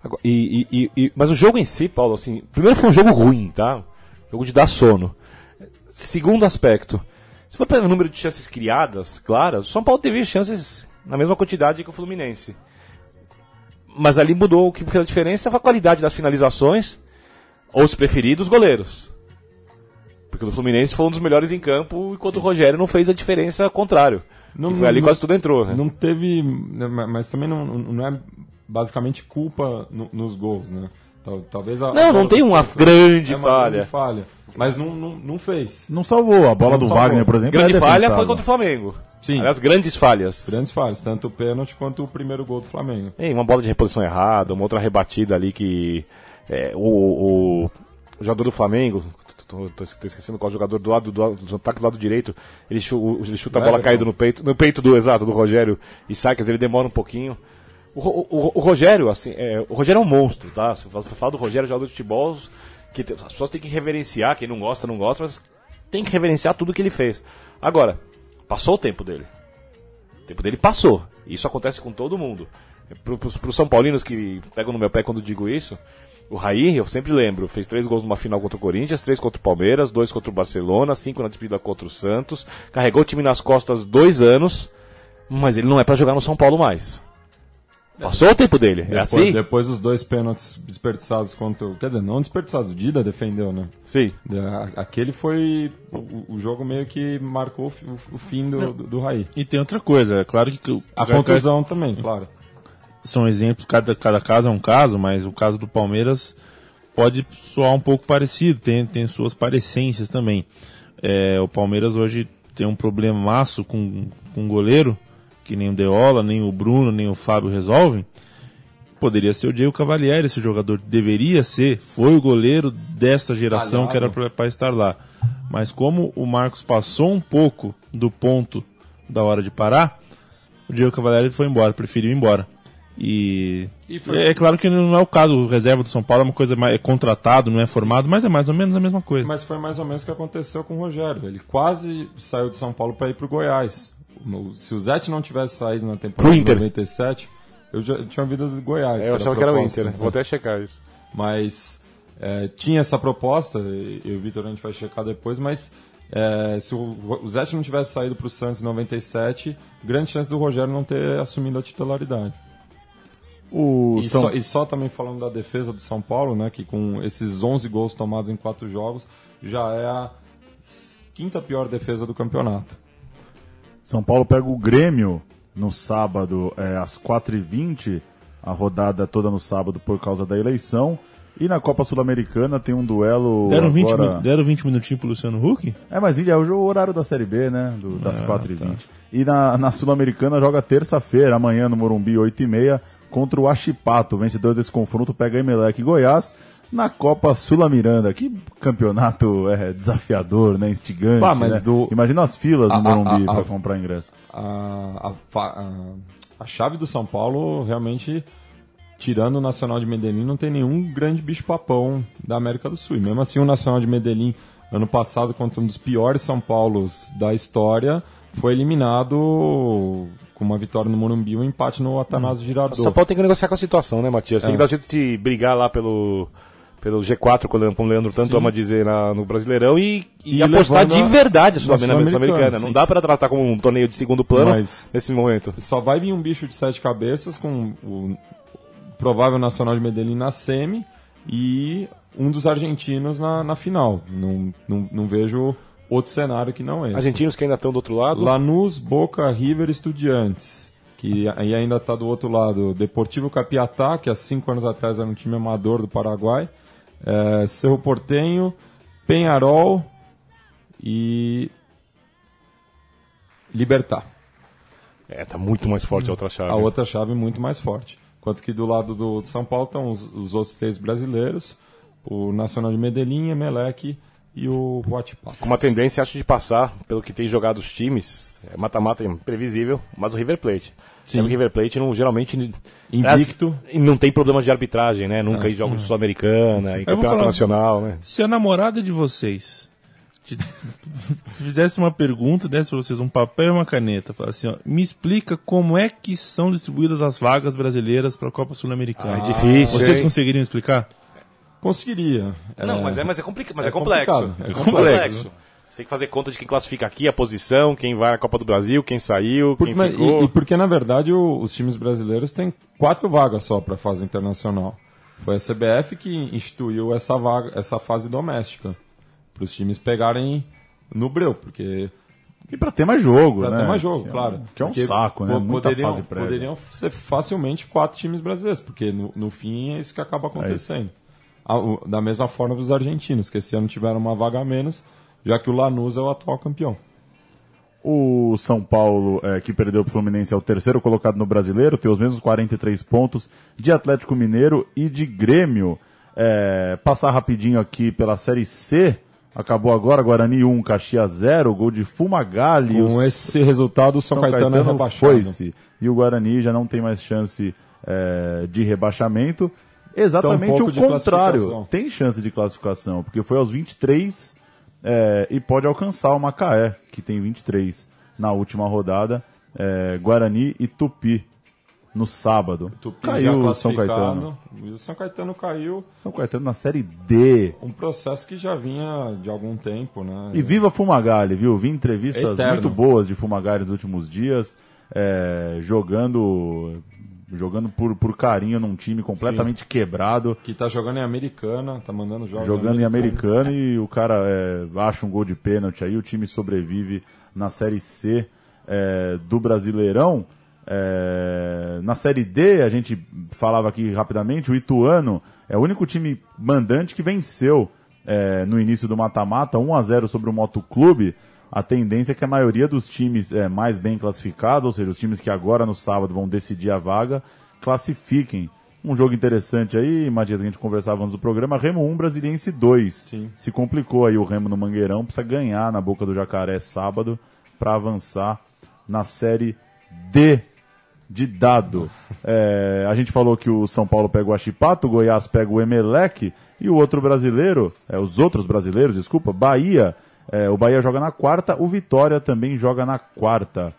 Mas o jogo em si, Paulo, assim, primeiro foi um jogo ruim, tá? Jogo de dar sono. Segundo aspecto, se for pelo número de chances criadas, claras, o São Paulo teve chances na mesma quantidade que o Fluminense. Mas ali mudou, o que fez a diferença foi a qualidade das finalizações, ou se preferir, dos goleiros. Porque o Fluminense foi um dos melhores em campo, enquanto o Rogério não fez a diferença contrário. Foi ali quase tudo entrou. Né? Não teve, mas também não é basicamente culpa nos gols, né? Talvez não tem uma grande falha. Mas não fez. Não salvou. A bola do Wagner, por exemplo. Grande falha foi contra o Flamengo. Sim. Aliás, grandes falhas. Grandes falhas, tanto o pênalti quanto o primeiro gol do Flamengo. Uma bola de reposição errada, uma outra rebatida ali que o jogador do Flamengo, tô esquecendo qual jogador do ataque do lado direiro, ele chuta a bola caída no peito do Rogério e sai, quer dizer, ele demora um pouquinho. O Rogério, assim, o Rogério é um monstro, tá? Se você falar do Rogério, jogador de futebol, que as pessoas têm que reverenciar, quem não gosta, mas tem que reverenciar tudo que ele fez. Agora, passou o tempo dele. O tempo dele passou. Isso acontece com todo mundo. Para os São Paulinos que pegam no meu pé quando digo isso, o Raí, eu sempre lembro, fez 3 gols numa final contra o Corinthians, 3 contra o Palmeiras, 2 contra o Barcelona, 5 na despedida contra o Santos, carregou o time nas costas 2 anos, mas ele não é para jogar no São Paulo mais. Passou o tempo dele, Depois dos 2 pênaltis desperdiçados contra... Quer dizer, não desperdiçados, o Dida defendeu, né? Sim. Aquele foi o jogo meio que marcou o fim do Raí. E tem outra coisa, é claro que... A contusão também, claro. São exemplos, cada caso é um caso, mas o caso do Palmeiras pode soar um pouco parecido, tem suas parecências também. O Palmeiras hoje tem um problemaço com o goleiro, que nem o Deola, nem o Bruno, nem o Fábio resolvem. Poderia ser o Diego Cavalieri, esse jogador deveria ser, foi o goleiro dessa geração que era para estar lá. Mas como o Marcos passou um pouco do ponto da hora de parar, o Diego Cavalieri foi embora, preferiu ir embora. E é claro que não é o caso, o reserva do São Paulo é uma coisa mais contratado, não é formado, mas é mais ou menos a mesma coisa. Mas foi mais ou menos o que aconteceu com o Rogério. Ele quase saiu de São Paulo para ir para o Goiás. Se o Zete não tivesse saído na temporada de 97, eu já tinha ouvido do Goiás. Eu achava que era o Inter, né? Vou até checar isso. Mas tinha essa proposta, e o Vitor a gente vai checar depois, mas se o Zete não tivesse saído para o Santos em 97, grande chance do Rogério não ter assumido a titularidade. Só também falando da defesa do São Paulo, né, que com esses 11 gols tomados em 4 jogos, já é a 5ª pior defesa do campeonato. São Paulo pega o Grêmio no sábado, às 4h20, a rodada toda no sábado por causa da eleição. E na Copa Sul-Americana tem um duelo. Deram 20 minutinhos pro Luciano Huck? Mas é o horário da Série B, né? Das 4h20. Tá. E na Sul-Americana joga terça-feira, amanhã no Morumbi, 8h30, contra o Huachipato. O vencedor desse confronto pega Emelec e Goiás. Na Copa Sula-Miranda, que campeonato desafiador, né? Instigante, né? Imagina as filas no Morumbi para comprar ingresso. A chave do São Paulo, realmente, tirando o Nacional de Medellín, não tem nenhum grande bicho-papão da América do Sul. E mesmo assim, o Nacional de Medellín, ano passado, contra um dos piores São Paulos da história, foi eliminado com uma vitória no Morumbi e um empate no Atanásio Girardot. O São Paulo tem que negociar com a situação, né, Matias? Tem que dar jeito de brigar lá pelo G4, como o Leandro tanto ama dizer no Brasileirão, e apostar de verdade a Sul-Americana. Não dá para tratar como um torneio de segundo plano nesse momento. Só vai vir um bicho de 7 cabeças com o provável Nacional de Medellín na semi e um dos argentinos na final. Não vejo outro cenário que não esse. Argentinos que ainda estão do outro lado? Lanús, Boca, River, Estudiantes. Que aí ainda está do outro lado. Deportivo Capiatá, que há 5 anos atrás era um time amador do Paraguai. Cerro Porteño, Peñarol e Libertad. Tá muito mais forte a outra chave. A outra chave muito mais forte. Enquanto que do lado do São Paulo estão os outros 3 brasileiros, o Nacional de Medellín, Emelec e o Huachipato. Com uma tendência, acho, de passar, pelo que tem jogado os times, mata-mata imprevisível, mas o River Plate. Sim. O River Plate geralmente invicto e não tem problemas de arbitragem, né? Nunca em jogos de Sul-Americana, em campeonato nacional, né? Se a namorada de vocês fizesse uma pergunta, desse para vocês um papel e uma caneta, falasse assim, ó, me explica como é que são distribuídas as vagas brasileiras para a Copa Sul-Americana. É difícil. Vocês hein? conseguiriam explicar? Conseguiria. Não, mas é complexo. Mas é complicado. complexo. É complexo. Você tem que fazer conta de quem classifica aqui, a posição, quem vai à Copa do Brasil, quem saiu, quem ficou. E porque, na verdade, os times brasileiros têm 4 vagas só para a fase internacional. Foi a CBF que instituiu essa fase doméstica. Para os times pegarem no breu, porque... E pra ter mais jogo, Pra né? ter mais jogo, claro. Que é um Porque saco, né? Muita fase prévia. Poderiam ser facilmente 4 times brasileiros, porque no fim é isso que acaba acontecendo. Da mesma forma dos argentinos, que esse ano tiveram uma vaga a menos, já que o Lanús é o atual campeão. O São Paulo, que perdeu para o Fluminense, é o terceiro colocado no Brasileiro, tem os mesmos 43 pontos de Atlético Mineiro e de Grêmio. Passar rapidinho aqui pela Série C, acabou agora, Guarani 1, Caxias 0, gol de Fumagalli. Com esse resultado, o São Caetano é rebaixado. Foi-se, e o Guarani já não tem mais chance de rebaixamento. Exatamente o contrário, tem chance de classificação, porque foi aos 23 e pode alcançar o Macaé, que tem 23 na última rodada. Guarani e Tupi no sábado. Tupi caiu já o São Caetano. E o São Caetano caiu. São Caetano na Série D. Um processo que já vinha de algum tempo, né? E viva Fumagalli, viu? Vi entrevistas Eterno. muito boas de Fumagalli nos últimos dias, jogando por carinho num time completamente quebrado. Que tá jogando em Americana, tá mandando jogos Jogando em Americana e o cara acha um gol de pênalti aí, o time sobrevive na Série C do Brasileirão. Na Série D, a gente falava aqui rapidamente, o Ituano é o único time mandante que venceu no início do mata-mata, 1-0 sobre o Motoclube. A tendência é que a maioria dos times mais bem classificados, ou seja, os times que agora no sábado vão decidir a vaga, classifiquem. Um jogo interessante aí, Matias, que a gente conversava antes do programa, Remo 1, Brasiliense 2. Sim. Se complicou aí o Remo no Mangueirão, precisa ganhar na Boca do Jacaré sábado para avançar na Série D de dado. A gente falou que o São Paulo pega o Achipato, o Goiás pega o Emelec e o outro brasileiro, os outros brasileiros, desculpa, Bahia. O Bahia joga na quarta, o Vitória também joga na quarta.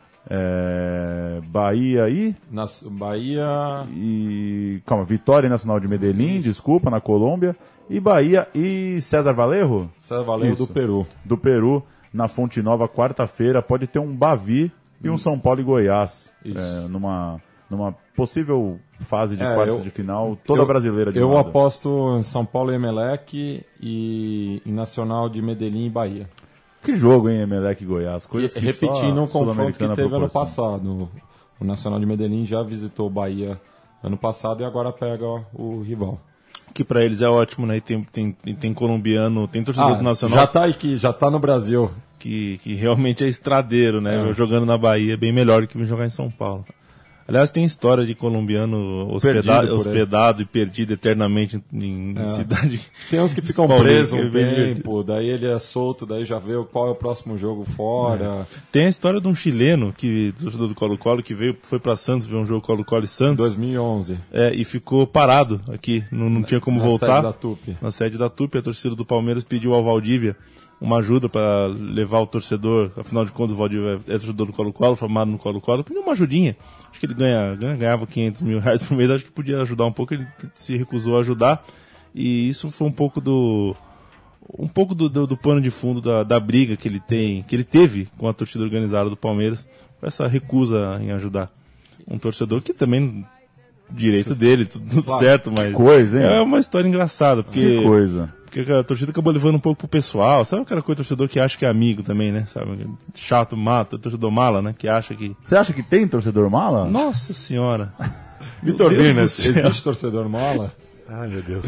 Bahia e... Vitória e Nacional de Medellín, desculpa, na Colômbia. E Bahia e César Valerro? César Valerro Isso. do Peru. Do Peru, na Fonte Nova, quarta-feira. Pode ter um Bavi e um São Paulo e Goiás. Numa possível fase de quartas de final, toda brasileira de Eu moda. aposto em São Paulo e Emelec e em Nacional de Medellín e Bahia. Que jogo, hein, Emelec e Goiás? Coisas que Repetindo só um confronto que Sul-Americana teve ano proporciona. passado. O Nacional de Medellín já visitou Bahia ano passado e agora pega o rival. Que pra eles é ótimo, né? E tem colombiano, tem torcedor do Nacional Já tá aqui, já tá no Brasil. que realmente é estradeiro, né? Jogando na Bahia é bem melhor do que vir jogar em São Paulo. Aliás, tem história de colombiano hospedado e perdido eternamente em cidade. Tem uns que ficam Paulo, presos um que é bem tempo, daí ele é solto, daí já vê qual é o próximo jogo fora. Tem a história de um chileno, torcedor do Colo-Colo, que foi pra Santos ver um jogo Colo-Colo e Santos. 2011. E ficou parado aqui, não tinha como voltar. Na sede da Tupi. Na sede da Tupi, a torcida do Palmeiras pediu ao Valdívia uma ajuda para levar o torcedor, afinal de contas o Valdívia é torcedor do Colo-Colo, formado no Colo-Colo, pediu uma ajudinha. Acho que ele ganhava R$500 mil por mês, acho que podia ajudar um pouco, ele se recusou a ajudar, e isso foi um pouco do pano de fundo da briga que ele teve com a torcida organizada do Palmeiras, com essa recusa em ajudar um torcedor que também, direito dele, tudo certo, mas Que coisa, hein? é uma história engraçada, porque... Que coisa. Porque a torcida acabou levando um pouco pro pessoal. Sabe aquela coisa torcedor que acha que é amigo também, né? Sabe? Chato, mato, torcedor mala, né? Que acha que... Você acha que tem torcedor mala? Nossa senhora. Vitor Meu Deus Birnes, do céu. existe torcedor mala? Ai, meu Deus.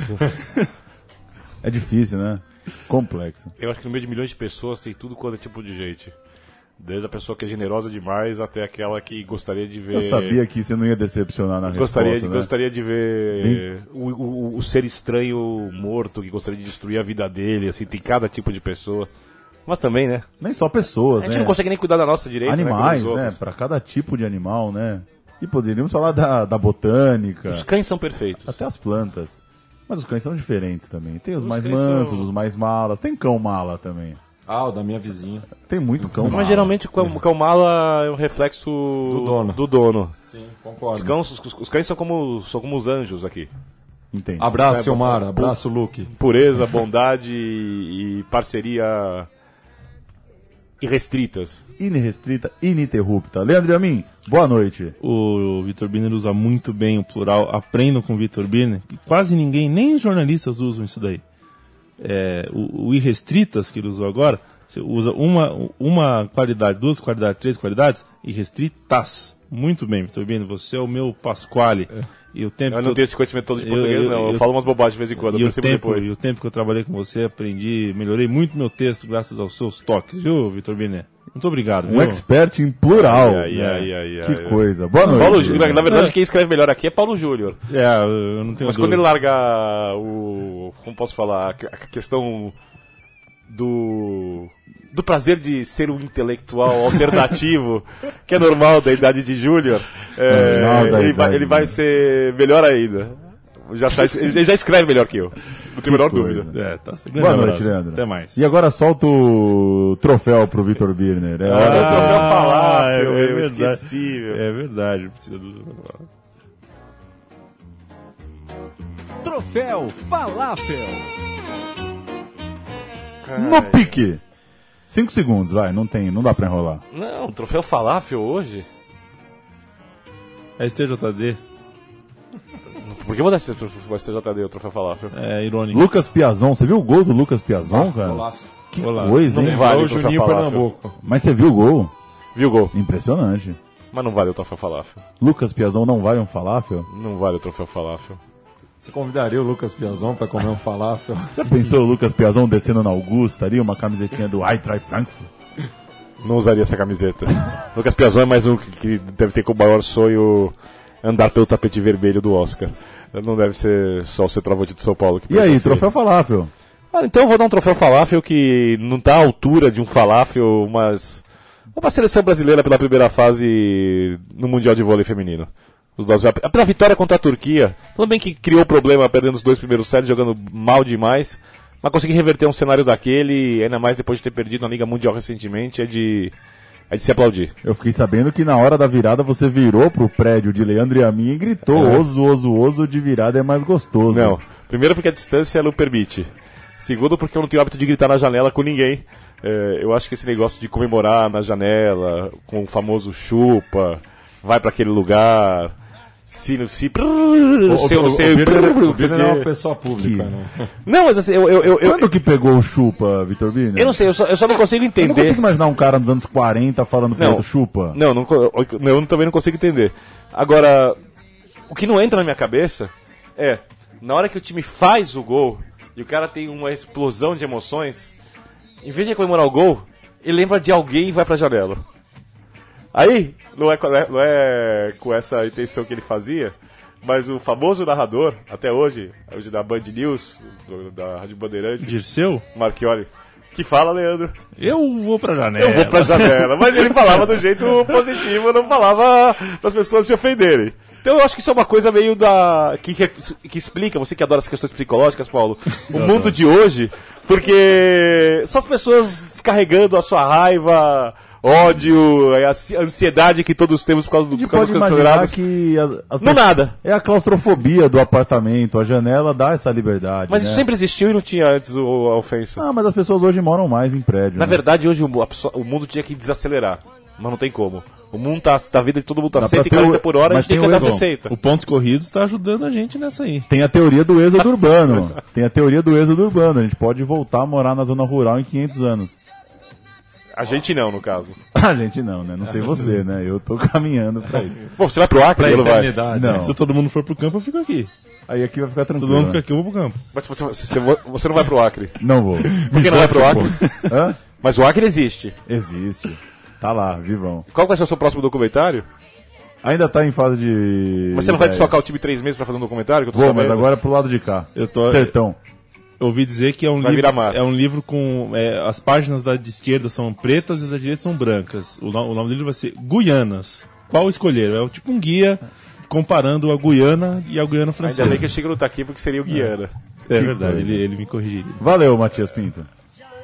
É difícil, né? Complexo. Eu acho que no meio de milhões de pessoas tem tudo quanto é tipo de gente. Desde a pessoa que é generosa demais até aquela que gostaria de ver... Eu sabia que você não ia decepcionar na resposta, né? Gostaria de ver o ser estranho morto, que gostaria de destruir a vida dele, assim, tem cada tipo de pessoa. Mas também, né? Nem só pessoas, A gente né? não consegue nem cuidar da nossa direita, Animais, né? né? Pra cada tipo de animal, né? E poderíamos falar da botânica, Os cães são perfeitos. até as plantas. Mas os cães são diferentes também. Tem os mais cães mansos, são- os mais malas. Tem cão mala também. Ah, o da minha vizinha. Tem muito cão mala. Mas geralmente o cão mala é um reflexo do dono. Sim, concordo. Os cães são como os anjos aqui. Entende? Abraço, Silmar. Abraço, Luke. Pureza, bondade e parceria irrestritas. Irrestrita, ininterrupta. Leandro e Amin, boa noite. O Vitor Birner usa muito bem o plural. Aprendam com o Vitor Birner. Que quase ninguém, nem os jornalistas usam isso daí. O irrestritas que ele usou agora, você usa uma qualidade, 2 qualidades, 3 qualidades, irrestritas. Muito bem, Vitor Birner, você é o meu Pasquale. E o tempo eu não tenho esse conhecimento todo de português, não. Eu falo umas bobagens de vez em quando, eu percebo depois. E o tempo que eu trabalhei com você, aprendi, melhorei muito meu texto graças aos seus toques, viu, Vitor Birner? Muito obrigado, viu? Um expert em plural. Que coisa. Boa noite. Paulo Júnior, na verdade, quem escreve melhor aqui é Paulo Júnior. Eu não tenho Mas dúvida. quando ele larga como posso falar, a questão do prazer de ser um intelectual alternativo, que é normal da idade de Júnior, ele vai ser melhor ainda. Ele já escreve melhor que eu, não tenho a menor dúvida. Tá. Boa noite, Leandro. Até mais. E agora solta o troféu pro Vitor Birner. O troféu falafel, é verdade. esquecível. É verdade, precisa do... Troféu Falafel. No pique. 5 segundos, vai, não dá pra enrolar. Não, troféu falafel hoje? É STJD. Por que eu vou dar esse STJD, o troféu falafel? É irônico. Lucas Piazon, você viu o gol do Lucas Piazon, cara? Golaço. Que Golaço. coisa, hein? Não vale o o troféu Juninho falafel. Pernambuco. Mas você viu o gol? Viu o gol? Impressionante. Mas não vale o troféu falafel. Lucas Piazon não vale um falafel? Não vale o troféu falafel. Você convidaria o Lucas Piazon pra comer um falafel? Já pensou o Lucas Piazon descendo na Augusta ali, uma camisetinha do Eintracht Frankfurt? Não usaria essa camiseta. Lucas Piazon é mais um que deve ter como maior sonho andar pelo tapete vermelho do Oscar. Não deve ser só o centroavante de São Paulo que E aí, pensa assim. troféu falafel? Então eu vou dar um troféu falafel que não tá à altura de um falafel, mas uma seleção brasileira pela primeira fase no Mundial de Vôlei Feminino. Pela vitória contra a Turquia, tudo bem que criou problema perdendo os 2 primeiros sets, jogando mal demais, mas conseguir reverter um cenário daquele, ainda mais depois de ter perdido na Liga Mundial recentemente, é de se aplaudir. Eu fiquei sabendo que na hora da virada você virou pro prédio de Leandro e a mim e gritou: oso de virada é mais gostoso. Não, primeiro porque a distância não permite. Segundo porque eu não tenho hábito de gritar na janela com ninguém. Eu acho que esse negócio de comemorar na janela, com o famoso chupa, vai pra aquele lugar... Se não sei. O Birner é uma pessoa pública, né? Não, mas assim, Quando que pegou o chupa, Vitor Birner? eu não sei, eu só não consigo Eu entender. não consigo imaginar um cara nos anos 40 falando pro outro chupa. Eu também não consigo entender. Agora, o que não entra na minha cabeça é, na hora que o time faz o gol e o cara tem uma explosão de emoções, em vez de comemorar o gol, ele lembra de alguém e vai pra janela. Aí, não é com essa intenção que ele fazia, mas o famoso narrador, até hoje da Band News, da Rádio Bandeirantes, Dirceu? Marchiori, que fala, Leandro, Eu vou pra janela. eu vou pra janela. Mas ele falava do jeito positivo, não falava para as pessoas se ofenderem. Então eu acho que isso é uma coisa meio que explica, você que adora as questões psicológicas, Paulo, o mundo de hoje, porque são as pessoas descarregando a sua raiva, ódio, a ansiedade que todos temos por causa A gente por causa pode dos imaginar cancelados. que as Não nada. É a claustrofobia do apartamento, a janela dá essa liberdade. Mas né? isso sempre existiu e não tinha antes a ofensa. Ah, mas as pessoas hoje moram mais em prédio. Na né? verdade, hoje o mundo tinha que desacelerar, mas não tem como. O mundo a vida de todo mundo tá Dá pra 140 por hora, a mas gente tem que tem o andar Egon. 60. O Pontos Corridos tá ajudando a gente nessa aí. Tem a teoria do êxodo urbano. Tem a teoria do êxodo urbano. A gente pode voltar a morar na zona rural em 500 anos. A gente não, no caso. A gente não, né? Não sei você, né? Eu tô caminhando pra isso. Bom, você vai pro Acre, Pra ele não vai. eternidade. Não. Se todo mundo for pro campo, eu fico aqui. Aí aqui vai ficar Se todo tranquilo. mundo fica né? aqui, eu vou pro campo. Mas você não vai pro Acre. Não vou. Por que não vai pro Acre? Hã? Mas o Acre existe. Existe. Tá lá, vivão. Qual vai ser o seu próximo documentário? Ainda tá em fase de... Você não vai ideia. desfocar o time 3 meses pra fazer um documentário? Que eu tô Vou, mas sabendo? agora é pro lado de cá. Eu tô- Sertão. Eu ouvi dizer que é um Vai livro. virar mato. É um livro com. As páginas da de esquerda são pretas e as da direita são brancas. O nome do livro vai ser Guianas. Qual escolher? É tipo um guia comparando a Guiana e a Guiana francesa. Ainda bem que o Chico não tá aqui porque seria o Guiana. É Que verdade, coisa. ele me corrigiria. Valeu, Matias Pinto.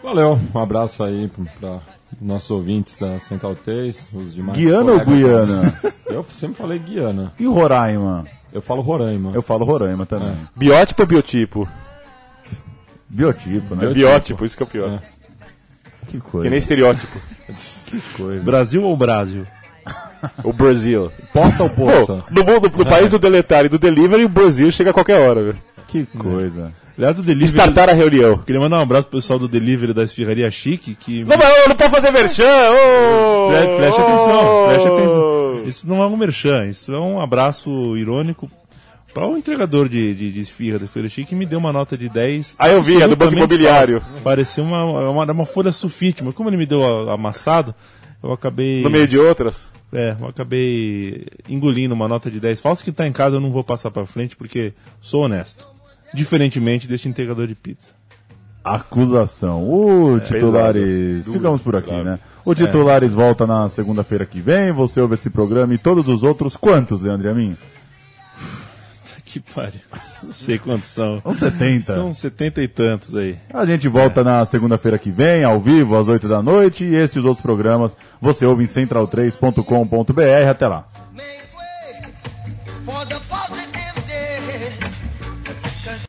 Valeu, um abraço aí para nossos ouvintes da Central 3, os demais. Guiana ou Guiana? Eu sempre falei Guiana. E Roraima? Eu falo Roraima. Eu falo Roraima também. Biótipo ou biotipo? Biotipo, né? É biótipo, isso que é o pior. Que coisa. Que nem estereótipo. Que coisa. Brasil ou Brasil? O Brasil. Poça ou poça? No país do deletar e do delivery, o Brasil chega a qualquer hora, velho. Que coisa. Aliás, o Delivery... Startar a reunião. Queria mandar um abraço pro pessoal do Delivery da Esfirraria Chique, que... Não, mas não pode fazer merchan! Preste atenção, preste atenção. Isso não é um merchan, isso é um abraço irônico para o entregador de esfirra da Esfirraria Chique, que me deu uma nota de 10. Ah, eu vi, é do Banco Imobiliário. Parecia uma folha sulfite, mas como ele me deu amassado, eu acabei... No meio de outras? Eu acabei engolindo uma nota de 10 falsa que tá em casa, eu não vou passar pra frente porque sou honesto. Diferentemente deste entregador de pizza. Acusação. O Titulares. Ficamos por aqui, né? O Titulares volta na segunda-feira que vem. Você ouve esse programa e todos os outros. Quantos, Leandro Amin? Que pariu. Não sei quantos são. Uns 70. São 70 e tantos aí. A gente volta na segunda-feira que vem, ao vivo, às 8 da noite. E esses outros programas você ouve em central3.com.br. Até lá.